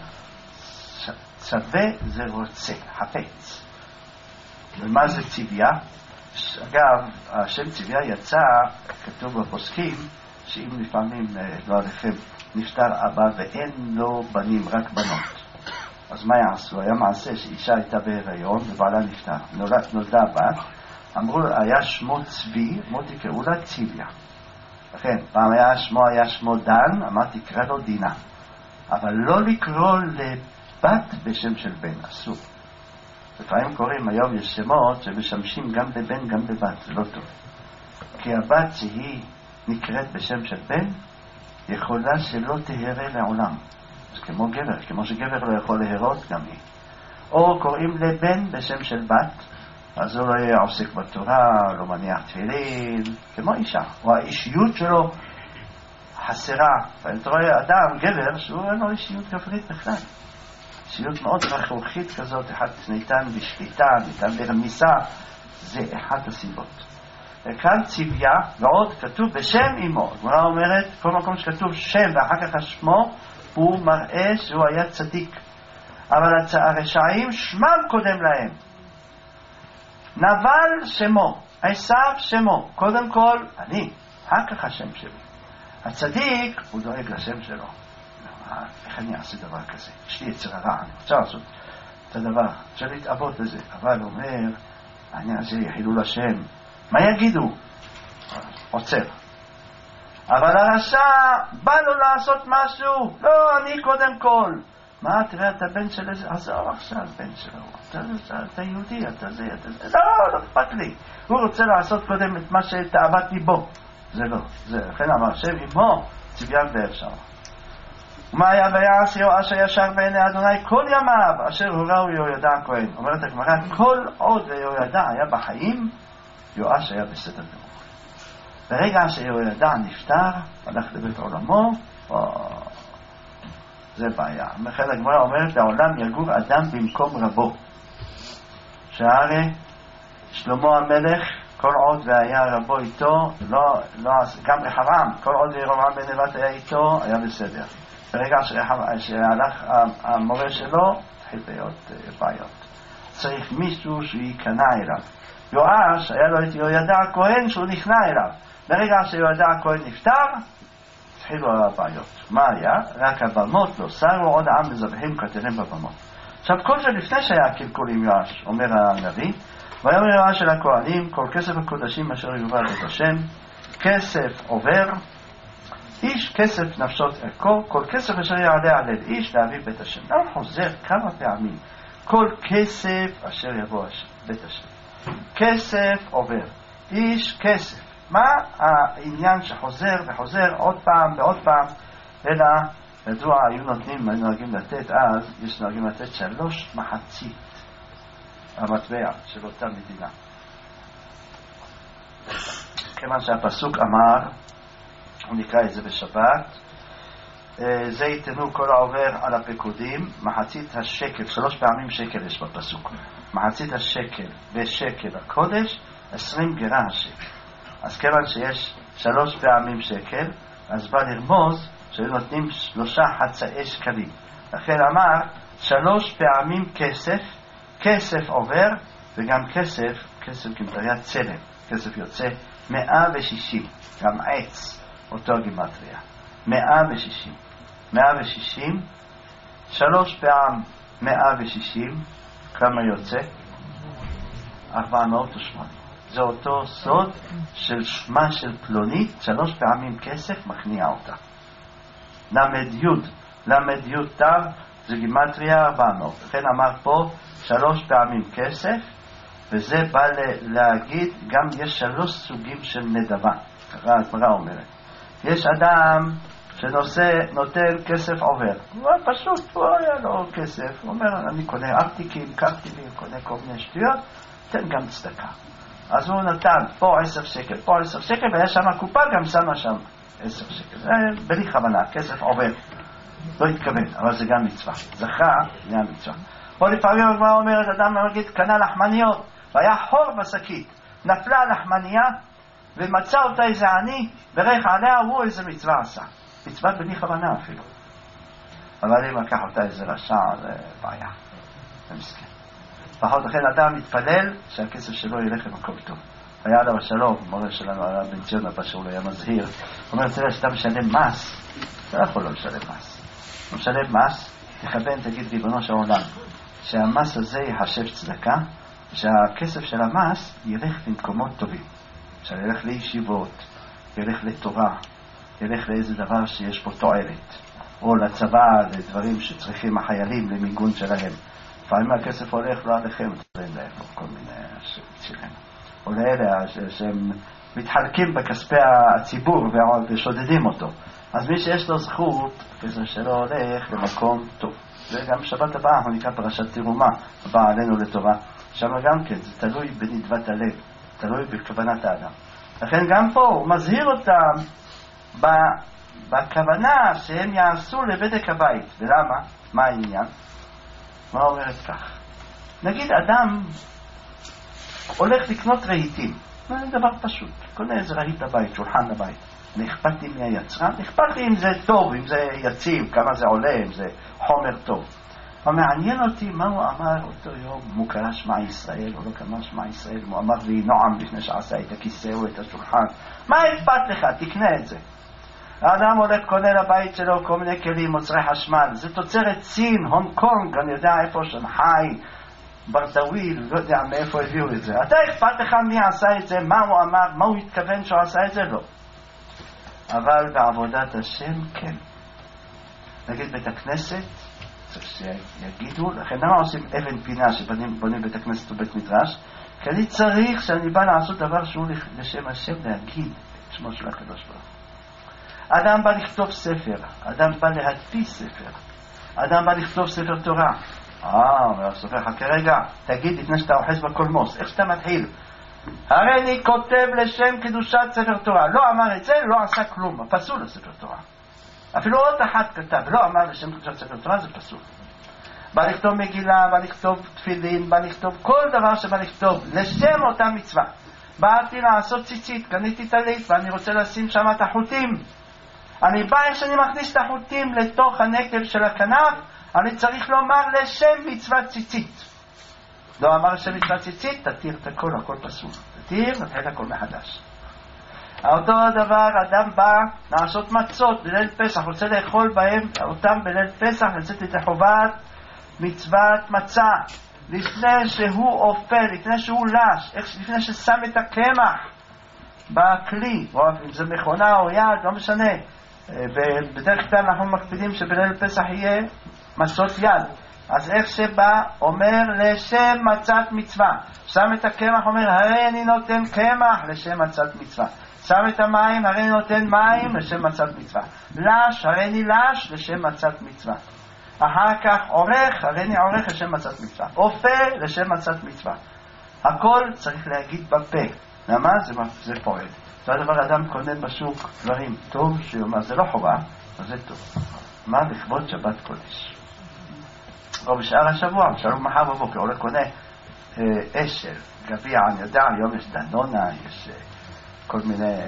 צווה זה רוצה, חפץ. ומה זה צביה? אגב, השם צביה יצא, כתוב בפוסקים, שאם לפעמים, לא עליכם, נפטר אבא ואין לו בנים, רק בנות. אז מה יעשו? היה מעשה שאישה הייתה בהיריון ובעלה נפטר, נולד, נולדה בת, אמרו לו, היה שמו צבי, אמרו תקראו לה צביה. לכן, פעם היה שמו, היה שמו דן, אמרתי תקרא לו דינה. אבל לא לקרוא לבת בשם של בן, אסור. לפעמים קוראים, היום יש שמות שמשמשים גם בבן גם בבת, זה לא טוב. כי הבת שהיא נקראת בשם של בן, יכולה שלא תהרה לעולם. אז כמו גבר, כמו שגבר לא יכול להרות גם היא. או קוראים לבן בשם של בת, אז הוא לא יהיה עוסק בתורה, לא מניח תפילין, כמו אישה. או האישיות שלו חסרה. ואתה רואה אדם, גבר, שהוא אין לו אישיות גברית בכלל. אישיות מאוד רכרוכית כזאת, אחד ניתן בשליטה, ניתן ברמיסה, זה אחת הסיבות. וכאן צביה, ועוד כתוב בשם אמו. הגמרא אומרת, כל מקום שכתוב שם ואחר כך שמו, הוא מראה שהוא היה צדיק. אבל הרשעים שמם קודם להם. נבל שמו, עשיו שמו, קודם כל אני, אחר כך השם שלי. הצדיק הוא דואג לשם שלו. איך אני אעשה דבר כזה? יש לי יצר הרע, אני רוצה לעשות את הדבר, רוצה להתאבות לזה. אבל הוא אומר, אני אעשה חילול השם, מה יגידו? עוצר. אבל הרשע בא לו לעשות משהו, לא, אני קודם כל. מה, תראה, אתה בן של איזה, עזוב עכשיו בן שלו, אתה, אתה, אתה יהודי, אתה זה, אתה זה, לא, לא אכפת לי. הוא רוצה לעשות קודם את מה שתאוות ליבו. זה לא, זה, לכן אמר, שם אמו, צביין באר שם. ומה היה ויעש יואש הישר בעיני אדוני כל ימיו, אשר הוראו יהוידע הכהן. אומרת הגמרא, כל עוד יהוידע היה בחיים, יואש היה בסדר גמור. ברגע שיהוידע נפטר, הלך לבית עולמו, או... זה בעיה. לכן הגמרא אומרת, לעולם יגור אדם במקום רבו. שהרי שלמה המלך, כל עוד והיה רבו איתו, לא, לא, גם רחבעם, כל עוד רחבעם בן נבט היה איתו, היה בסדר. ברגע שהלך המורה שלו, התחיל להיות בעיות. צריך מישהו שייכנע אליו. יואש, היה לו את יהוידע הכהן שהוא נכנע אליו. ברגע שיהוידע הכהן נפטר, התחילו הבעיות. מה היה? רק הבמות לא שרו, עוד העם מזבחים כתרים בבמות. עכשיו כל זה לפני שהיה קלקול עם יואש, אומר הנביא, ויאמר יואש אל הכהנים, כל כסף הקודשים אשר יובא בית השם, כסף עובר, איש כסף נפשות ערכו, כל כסף אשר יעלה על איש להביא בית השם. לא חוזר כמה פעמים, כל כסף אשר יבוא בית השם. כסף עובר, איש כסף. מה העניין שחוזר וחוזר עוד פעם ועוד פעם, אלא ידוע היו נותנים, היו נוהגים לתת אז, יש נוהגים לתת שלוש מחצית המטבע של אותה מדינה. כיוון שהפסוק אמר, הוא נקרא את זה בשבת, זה יתנו כל העובר על הפקודים, מחצית השקל, שלוש פעמים שקל יש בפסוק, מחצית השקל ושקל הקודש, עשרים גרה השקל. אז כיוון שיש שלוש פעמים שקל, אז בא לרמוז שהיו נותנים שלושה חצאי שקלים. לכן אמר, שלוש פעמים כסף, כסף עובר, וגם כסף, כסף גימטריה צלם, כסף יוצא מאה ושישים, גם עץ, אותו גימטריה, מאה ושישים, מאה ושישים, שלוש פעם מאה ושישים, כמה יוצא? ארבע מאות ושמונה. זה אותו סוד של שמה של פלונית, שלוש פעמים כסף מכניע אותה. למד יוד, למד יוד תו, זה גימטריה ארבע מאות. לכן אמר פה שלוש פעמים כסף, וזה בא להגיד, גם יש שלוש סוגים של נדבה. ככה הגמרא אומרת. יש אדם שנושא, נותן כסף עובר. הוא פשוט, הוא היה לו כסף. הוא אומר, אני קונה ארטיקים, קרטיבים, קונה כל מיני שטויות, תן גם צדקה. אז הוא נתן פה עשר שקל, פה עשר שקל, והיה שם קופה, גם שמה שם עשר שקל. זה בלי כוונה, כסף עובר. לא התכוון, אבל זה גם מצווה. זכה, זה מצווה. או לפעמים הגמרא אומרת, אדם נגיד, קנה לחמניות, והיה חור בשקית, נפלה לחמניה, ומצא אותה איזה עני, ברך עליה, הוא איזה מצווה עשה. מצווה בלי כוונה אפילו. אבל אם לקח אותה איזה רשע, זה בעיה. זה מסכן. פחות לכן אדם מתפלל שהכסף שלו ילך למקום טוב. היה עליו השלום, מורה שלנו, היה בן ציון הבא שהוא היה מזהיר. הוא אומר, תראה, שאתה משלם מס, אתה לא יכול לא לשלם מס. הוא משלם מס, תכוון, תגיד ריבונו של עולם, שהמס הזה יחשב צדקה, שהכסף של המס ילך למקומות טובים. שילך לישיבות, ילך לתורה, ילך לאיזה דבר שיש פה תועלת, או לצבא, לדברים שצריכים החיילים למיגון שלהם. לפעמים הכסף הולך לא עליכם, כל מיני שלהם. או לאלה שהם מתחלקים בכספי הציבור ושודדים אותו. אז מי שיש לו זכות, הכסף שלו הולך למקום טוב. וגם שבת הבאה, אנחנו נקרא פרשת תרומה, הבאה עלינו לטובה. שם גם כן, זה תלוי בנדבת הלב, תלוי בכוונת האדם. לכן גם פה הוא מזהיר אותם בכוונה שהם יעשו לבדק הבית. ולמה? מה העניין? מה אומרת כך? נגיד אדם הולך לקנות רהיטים, זה דבר פשוט, קונה איזה רהיט הבית, שולחן הבית, אכפת לי מהיצרן, אכפת לי אם זה טוב, אם זה יציב, כמה זה עולה, אם זה חומר טוב. אבל מעניין אותי מה הוא אמר אותו יום, הוא קרא שמע ישראל, או לא קרא שמע ישראל, הוא אמר לי נועם לפני שעשה את הכיסא או את השולחן. מה אכפת לך? תקנה את זה. האדם הולך קונה לבית שלו כל מיני כלים, מוצרי חשמל, זה תוצרת סין, הונג קונג, אני יודע איפה שנחי, ברדוויל, לא יודע מאיפה הביאו את זה. אתה אכפת לך מי עשה את זה, מה הוא אמר, מה הוא התכוון שהוא עשה את זה? לא. אבל בעבודת השם כן. נגיד בית הכנסת, צריך שיגידו, לכן למה עושים אבן פינה שבונים בית הכנסת ובית מדרש? כי אני צריך שאני בא לעשות דבר שהוא לשם השם להגיד את שמו של הקדוש ברוך הוא. אדם בא לכתוב ספר, אדם בא להדפיס ספר, אדם בא לכתוב ספר תורה. אה, אומר הסופר, חכה רגע, תגיד לפני שאתה אוחז בקולמוס, איך שאתה מתחיל? הרי אני כותב לשם קדושת ספר תורה. לא אמר את זה, לא עשה כלום, פסול לספר תורה. אפילו עוד אחת כתב, לא אמר לשם קדושת ספר תורה, זה פסול. בא לכתוב מגילה, בא לכתוב תפילין, בא לכתוב כל דבר שבא לכתוב לשם אותה מצווה. באתי לעשות ציצית, קניתי טלית ואני רוצה לשים שם את החוטים. אני בא איך שאני מכניס את החוטים לתוך הנקב של הכנף, אני צריך לומר לשם מצוות ציצית. לא אמר לשם מצוות ציצית, תתיר את הכל, הכל פסול. תתיר, נתחיל הכל מחדש. אותו הדבר, אדם בא לעשות מצות בליל פסח, רוצה לאכול בהם אותם בליל פסח, לצאת את החובת מצוות מצה. לפני שהוא אופל, לפני שהוא לש, לפני ששם את הקמח בכלי, או אם זה מכונה או יד, לא משנה. ובדרך כלל אנחנו מקפידים שבליל פסח יהיה מצות יד. אז איך שבא אומר לשם מצת מצווה, שם את הקמח, אומר הרי אני נותן קמח לשם מצת מצווה, שם את המים, הרי אני נותן מים לשם מצת מצווה, לש, הרי אני לש לשם מצת מצווה, אחר כך עורך, הרי אני עורך לשם מצת מצווה, אופה לשם מצת מצווה. הכל צריך להגיד בפה. למה? זה, זה פועל. זה הדבר, אדם קונה בשוק דברים טוב, שיאמר זה לא חובה, אבל זה טוב. מה? לכבוד שבת קודש. או בשאר השבוע, בשאר מחר בבוקר, הולך קונה אה, אשל, גביע, אני יודע, היום יש דנונה, יש אה, כל מיני, אה,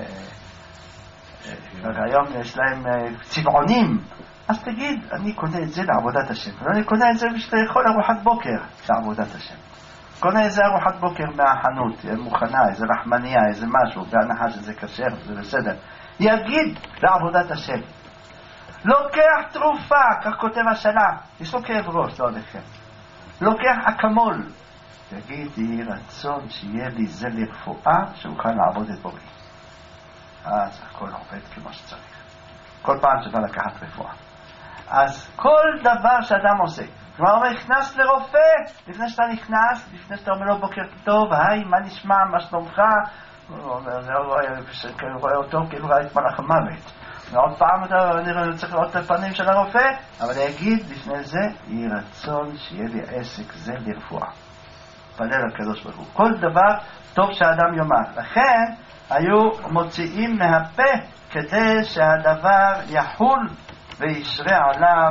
אה, היום יש להם אה, צבעונים. אז תגיד, אני קונה את זה לעבודת השם, ואני קונה את זה בשביל לאכול ארוחת בוקר לעבודת השם. קונה איזה ארוחת בוקר מהחנות, מוכנה, איזה רחמניה, איזה משהו, בהנחה שזה כשר, זה בסדר. יגיד לעבודת השם. לוקח תרופה, כך כותב השלה, יש לו כאב ראש, לא עליכם. לוקח אקמול, יגיד, יהי רצון שיהיה לי זה לרפואה, שאוכל לעבוד את בורי. אז הכל עובד כמו שצריך. כל פעם שבא לקחת רפואה. אז כל דבר שאדם עושה, כלומר, הוא נכנס לרופא, לפני שאתה נכנס, לפני שאתה אומר לו בוקר טוב, היי, מה נשמע, מה שלומך? הוא רואה אותו כאילו ראה את מלאך המוות. ועוד פעם אני צריך לראות את הפנים של הרופא, אבל יגיד לפני זה, יהי רצון שיהיה לי עסק זה לרפואה. פנה לקדוש ברוך הוא. כל דבר טוב שהאדם יאמר. לכן היו מוציאים מהפה כדי שהדבר יחול וישרה עליו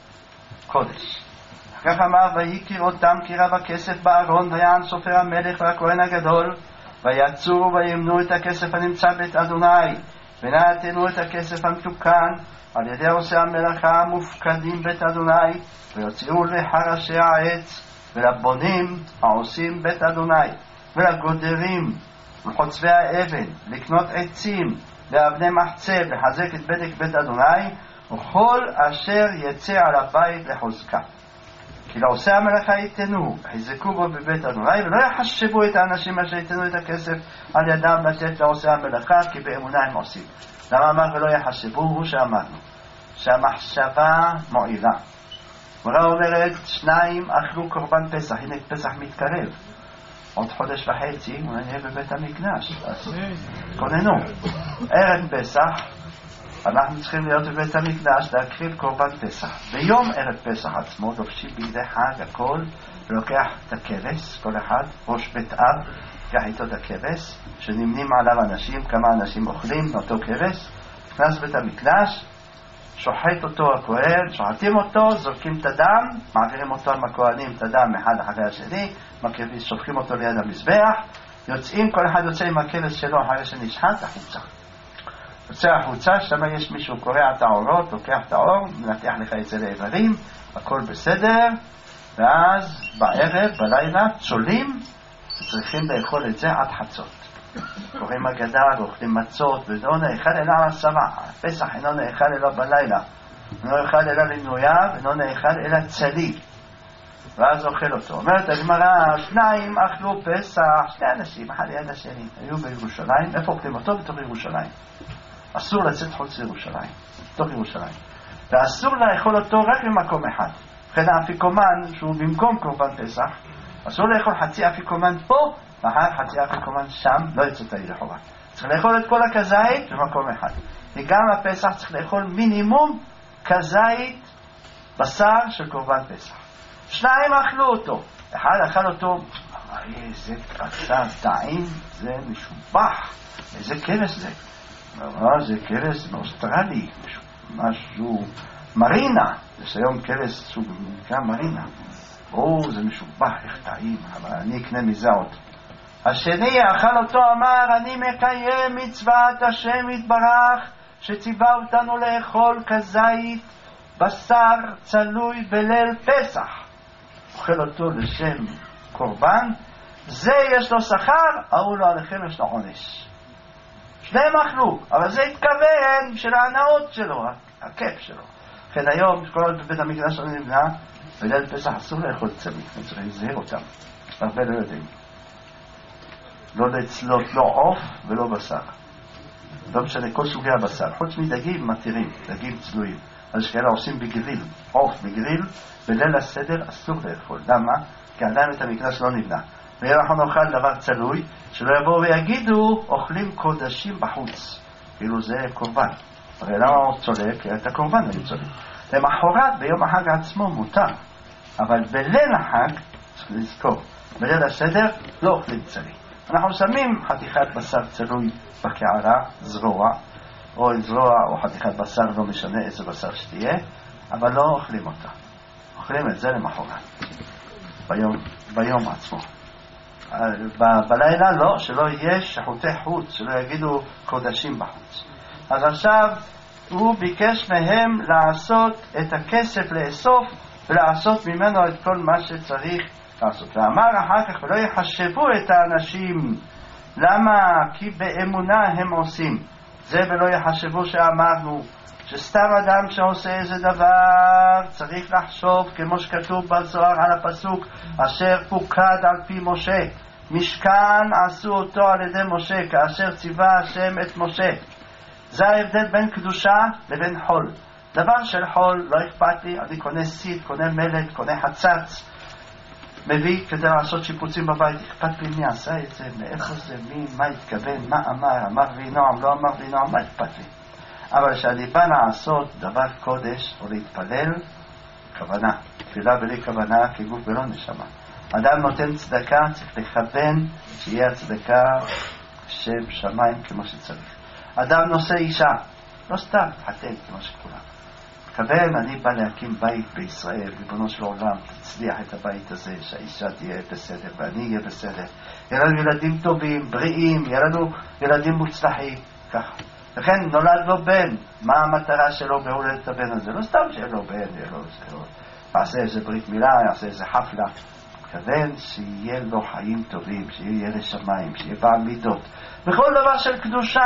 קודש. כך אמר, ויקיר אותם קירה בכסף בארון, ויען סופר המלך והכהן הגדול, ויצאו וימנו את הכסף הנמצא בית אדוני, ונתנו את הכסף המתוקן על ידי עושי המלאכה המופקדים בית אדוני, ויוציאו לחרשי העץ ולבונים העושים בית אדוני, ולגודרים ולחוצבי האבן, לקנות עצים ואבני מחצב, לחזק את בדק בית אדוני, וכל אשר יצא על הבית לחוזקה. כי לעושי המלאכה ייתנו, חיזקו בו בבית אדוני, ולא יחשבו את האנשים אשר ייתנו את הכסף על ידם לתת לעושי המלאכה, כי באמונה הם עושים. למה אמר ולא יחשבו? הוא שאמרנו שהמחשבה מועילה. מורה אומרת, שניים אכלו קורבן פסח, הנה פסח מתקרב, עוד חודש וחצי אולי נהיה בבית המקדש, אז כוננו. ערב פסח אנחנו צריכים להיות בבית המקדש להקריב קורבן פסח. ביום ערב פסח עצמו לובשים בגדי חג הכל, ולוקח את הכבש, כל אחד ראש בית אב לקח איתו את הכבש, שנמנים עליו אנשים, כמה אנשים אוכלים מאותו כבש, נכנס בית המקדש, שוחט אותו הכהן, שוחטים אותו, זורקים את הדם, מעבירים אותו עם הכהנים את הדם אחד אחרי השני, שופכים אותו ליד המזבח, יוצאים, כל אחד יוצא עם הכבש שלו אחרי שנשחט החוצה. יוצא החוצה, שם יש מישהו קורע את האורות, לוקח את האור, מנתח לך את זה לאיברים, הכל בסדר, ואז בערב, בלילה, צולים, וצריכים לאכול את זה עד חצות. קוראים אגדה ואוכלים מצות, ולא נאכל אלא על הסבא. הפסח אינו נאכל אלא בלילה, לא נאכל אלא לנויה, ולא נאכל אלא צלי. ואז אוכל אותו. אומרת הגמרא, שניים אכלו פסח, שני אנשים, אחד ליד השני, היו בירושלים. איפה אוכלים אותו? בתוך ירושלים. אסור לצאת חוץ לירושלים, בתוך ירושלים. ואסור לאכול אותו רק במקום אחד. לכן האפיקומן, שהוא במקום קורבן פסח, אסור לאכול חצי אפיקומן פה, ואחר חצי אפיקומן שם, לא יצאת לי לחובה. צריך לאכול את כל הכזית במקום אחד. וגם הפסח צריך לאכול מינימום כזית בשר של קורבן פסח. שניים אכלו אותו. אחד אכל אותו, איזה בשר טעים, זה משובח, איזה כבש זה. זה כבש מאוסטרלי, משהו מרינה, יש היום כבש סוג נקרא מרינה. או, זה משובח, איך טעים, אבל אני אקנה מזה עוד. השני אכל אותו, אמר, אני מקיים מצוות השם יתברך, שציווה אותנו לאכול כזית בשר צלוי בליל פסח. אוכל אותו לשם קורבן, זה יש לו שכר, ההוא לא עליכם יש לו עונש. שניהם אכלו, אבל זה התכוון של ההנאות שלו, הכיף שלו. לכן היום, כל בבית המקדש שלנו נבנה, בליל פסח אסור לאכול צמיח, אני צריך להזהיר אותם, הרבה לא יודעים. לא לצלות, לא עוף ולא בשר. לא משנה, כל סוגי הבשר. חוץ מדגים מתירים, דגים צלויים. אז כאלה עושים בגריל, עוף בגריל, בליל הסדר אסור לאכול. למה? כי עדיין את המקדש לא נבנה. ואם אנחנו נאכל דבר צלוי, שלא יבואו ויגידו, אוכלים קודשים בחוץ. כאילו זה קורבן. הרי למה הוא צולק? כי את הקורבן היו צולים. למחרת, ביום החג עצמו מותר. אבל בליל החג, צריך לזכור, בליל הסדר לא אוכלים צלי. אנחנו שמים חתיכת בשר צלוי בקערה, זרוע, או זרוע או חתיכת בשר, לא משנה איזה בשר שתהיה, אבל לא אוכלים אותה. אוכלים את זה למחרת, ביום, ביום עצמו. ב- בלילה לא, שלא יהיה שחוטי חוץ, שלא יגידו קודשים בחוץ. אז עכשיו הוא ביקש מהם לעשות את הכסף לאסוף, ולעשות ממנו את כל מה שצריך לעשות. ואמר אחר כך, ולא יחשבו את האנשים. למה? כי באמונה הם עושים. זה ולא יחשבו שאמרנו, שסתם אדם שעושה איזה דבר צריך לחשוב כמו שכתוב בזוהר על הפסוק אשר פוקד על פי משה, משכן עשו אותו על ידי משה כאשר ציווה השם את משה. זה ההבדל בין קדושה לבין חול. דבר של חול לא אכפת לי, אני קונה סיד, קונה מלט, קונה חצץ, מביא כדי לעשות שיפוצים בבית, אכפת לי מי עשה את זה, מאיפה זה, מי, מה התכוון, מה אמר, אמר וינועם, לא אמר וינועם, מה אכפת לי. אבל כשאני בא לעשות דבר קודש או להתפלל, כוונה, תפילה בלי כוונה כגוף ולא נשמה. אדם נותן צדקה, צריך לכוון שיהיה הצדקה שם שמיים כמו שצריך. אדם נושא אישה, לא סתם חתן כמו שכולם. כוון, אני בא להקים בית בישראל, ריבונו של עולם, תצליח את הבית הזה, שהאישה תהיה בסדר ואני אהיה בסדר. יהיה לנו ילדים טובים, בריאים, יהיה לנו ילדים מוצלחים, ככה. לכן נולד לו בן, מה המטרה שלו בהולדת הבן הזה? לא סתם שיהיה לו בן, יהיה לו, יעשה איזה ברית מילה, יעשה איזה חפלה. כוון שיהיה לו חיים טובים, שיהיה לשמיים, שיהיה בעל מידות. בכל דבר של קדושה,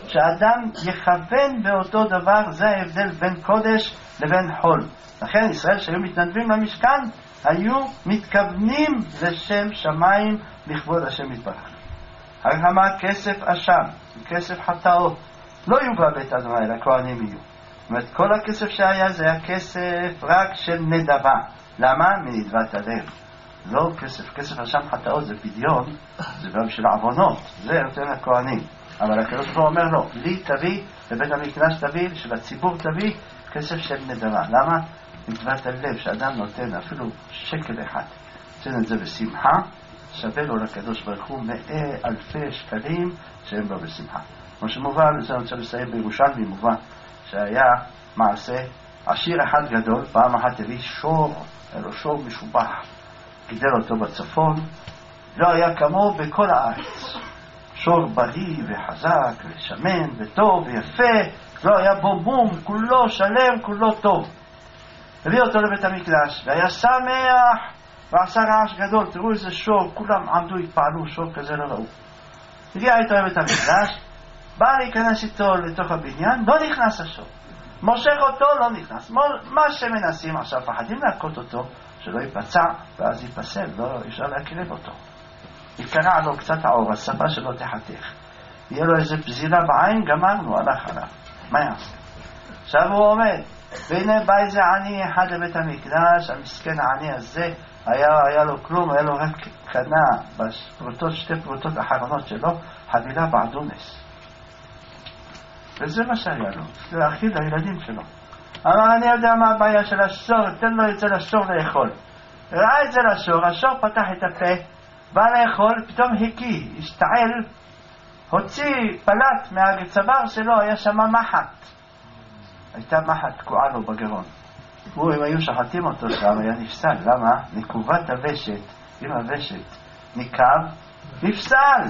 שאדם יכוון באותו דבר, זה ההבדל בין קודש לבין חול. לכן ישראל שהיו מתנדבים למשכן, היו מתכוונים לשם שמיים לכבוד השם יתברך. הרי אמר כסף אשם, כסף חטאות, לא יובא בית אדוני, אלא כהנים יהיו. זאת אומרת, כל הכסף שהיה זה היה כסף רק של נדבה. למה? מנדבת הלב. לא כסף, כסף אשם חטאות זה פדיון, זה גם של עוונות, זה יותר לכהנים. אבל הקדוש ברוך הוא אומר לו, לי תביא, לבית המקדש תביא, שלציבור תביא, כסף של נדבה. למה? נדבת הלב, שאדם נותן אפילו שקל אחד, נותן את זה בשמחה, שווה לו לקדוש ברוך הוא מאה אלפי שקלים שהם לו בשמחה. כמו שמובא, לזה אני רוצה לסיים בירושלמי, מובא שהיה מעשה, עשיר אחד גדול, פעם אחת הביא שור, היה לו שור משובח, גידל אותו בצפון, לא היה כמוהו בכל הארץ. שור בריא וחזק ושמן וטוב ויפה, לא היה בו מום, כולו שלם, כולו טוב. הביא אותו לבית המקדש, והיה שמח, ועשה רעש גדול. תראו איזה שור, כולם עמדו, התפעלו, שור כזה לא ראו. הגיע איתו לבית המקדש, בא להיכנס איתו לתוך הבניין, לא נכנס השור. מושך אותו, לא נכנס. מה שמנסים עכשיו, פחדים להכות אותו, שלא ייפצע, ואז ייפסל, לא אפשר להקרב אותו. יקרע לו קצת העור, השפה שלו תחתך. יהיה לו איזה פזילה בעין, גמרנו, הלך עליו. מה יעשה? עכשיו הוא עומד, והנה בא איזה עני אחד לבית המקדש, המסכן העני הזה, היה, היה לו כלום, היה לו רק קנה, בפרוטות, שתי פרוטות אחרונות שלו, חבילה בעדונס. וזה מה שהיה לו, להאכיל לילדים שלו. אמר, אני יודע מה הבעיה של השור, תן לו את זה לשור לאכול. ראה את זה לשור, השור פתח את הפה, בא לאכול, פתאום הקיא, השתעל, הוציא פלט מהצוואר שלו, היה שם מחט. הייתה מחט תקועה לו בגרון. הוא, אם היו שחטים אותו שם, היה נפסל. למה? נקובת הוושת, אם הוושת נקב, נפסל.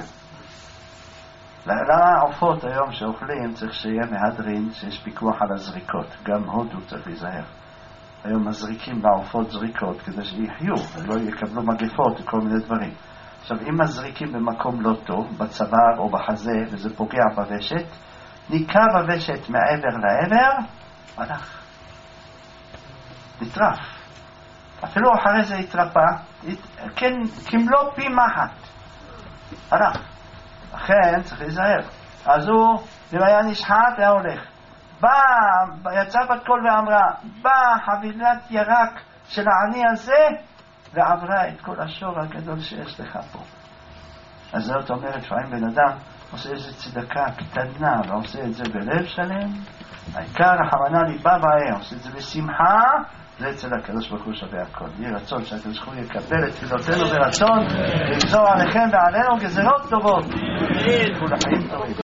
למה העופות היום שאוכלים צריך שיהיה מהדרין, שיש פיקוח על הזריקות. גם הודו צריך להיזהר. היום מזריקים לעופות זריקות כדי שיחיו, ולא יקבלו מגפות וכל מיני דברים. עכשיו, אם מזריקים במקום לא טוב, בצוואר או בחזה, וזה פוגע בוושת, ניקב הוושת מעבר לעבר, הלך. נטרף. אפילו אחרי זה התרפא, כן, כמלוא פי מחט. הלך. לכן צריך להיזהר. אז הוא, אם היה נשחט, היה הולך. בא, יצא בת קול ואמרה, בא חבילת ירק של העני הזה, ועברה את כל השור הגדול שיש לך פה. אז זאת אומרת, לפעמים בן אדם עושה איזו צדקה קטנה, ועושה את זה בלב שלם, העיקר רחמנא ליבא בהם, עושה את זה בשמחה, זה אצל הקדוש ברוך הוא שווה הכל. יהיה רצון שהקדוש ברוך הוא יקבל את תפילותינו ברצון, ויגזור עליכם ועלינו גזרות טובות. כול החיים טובים.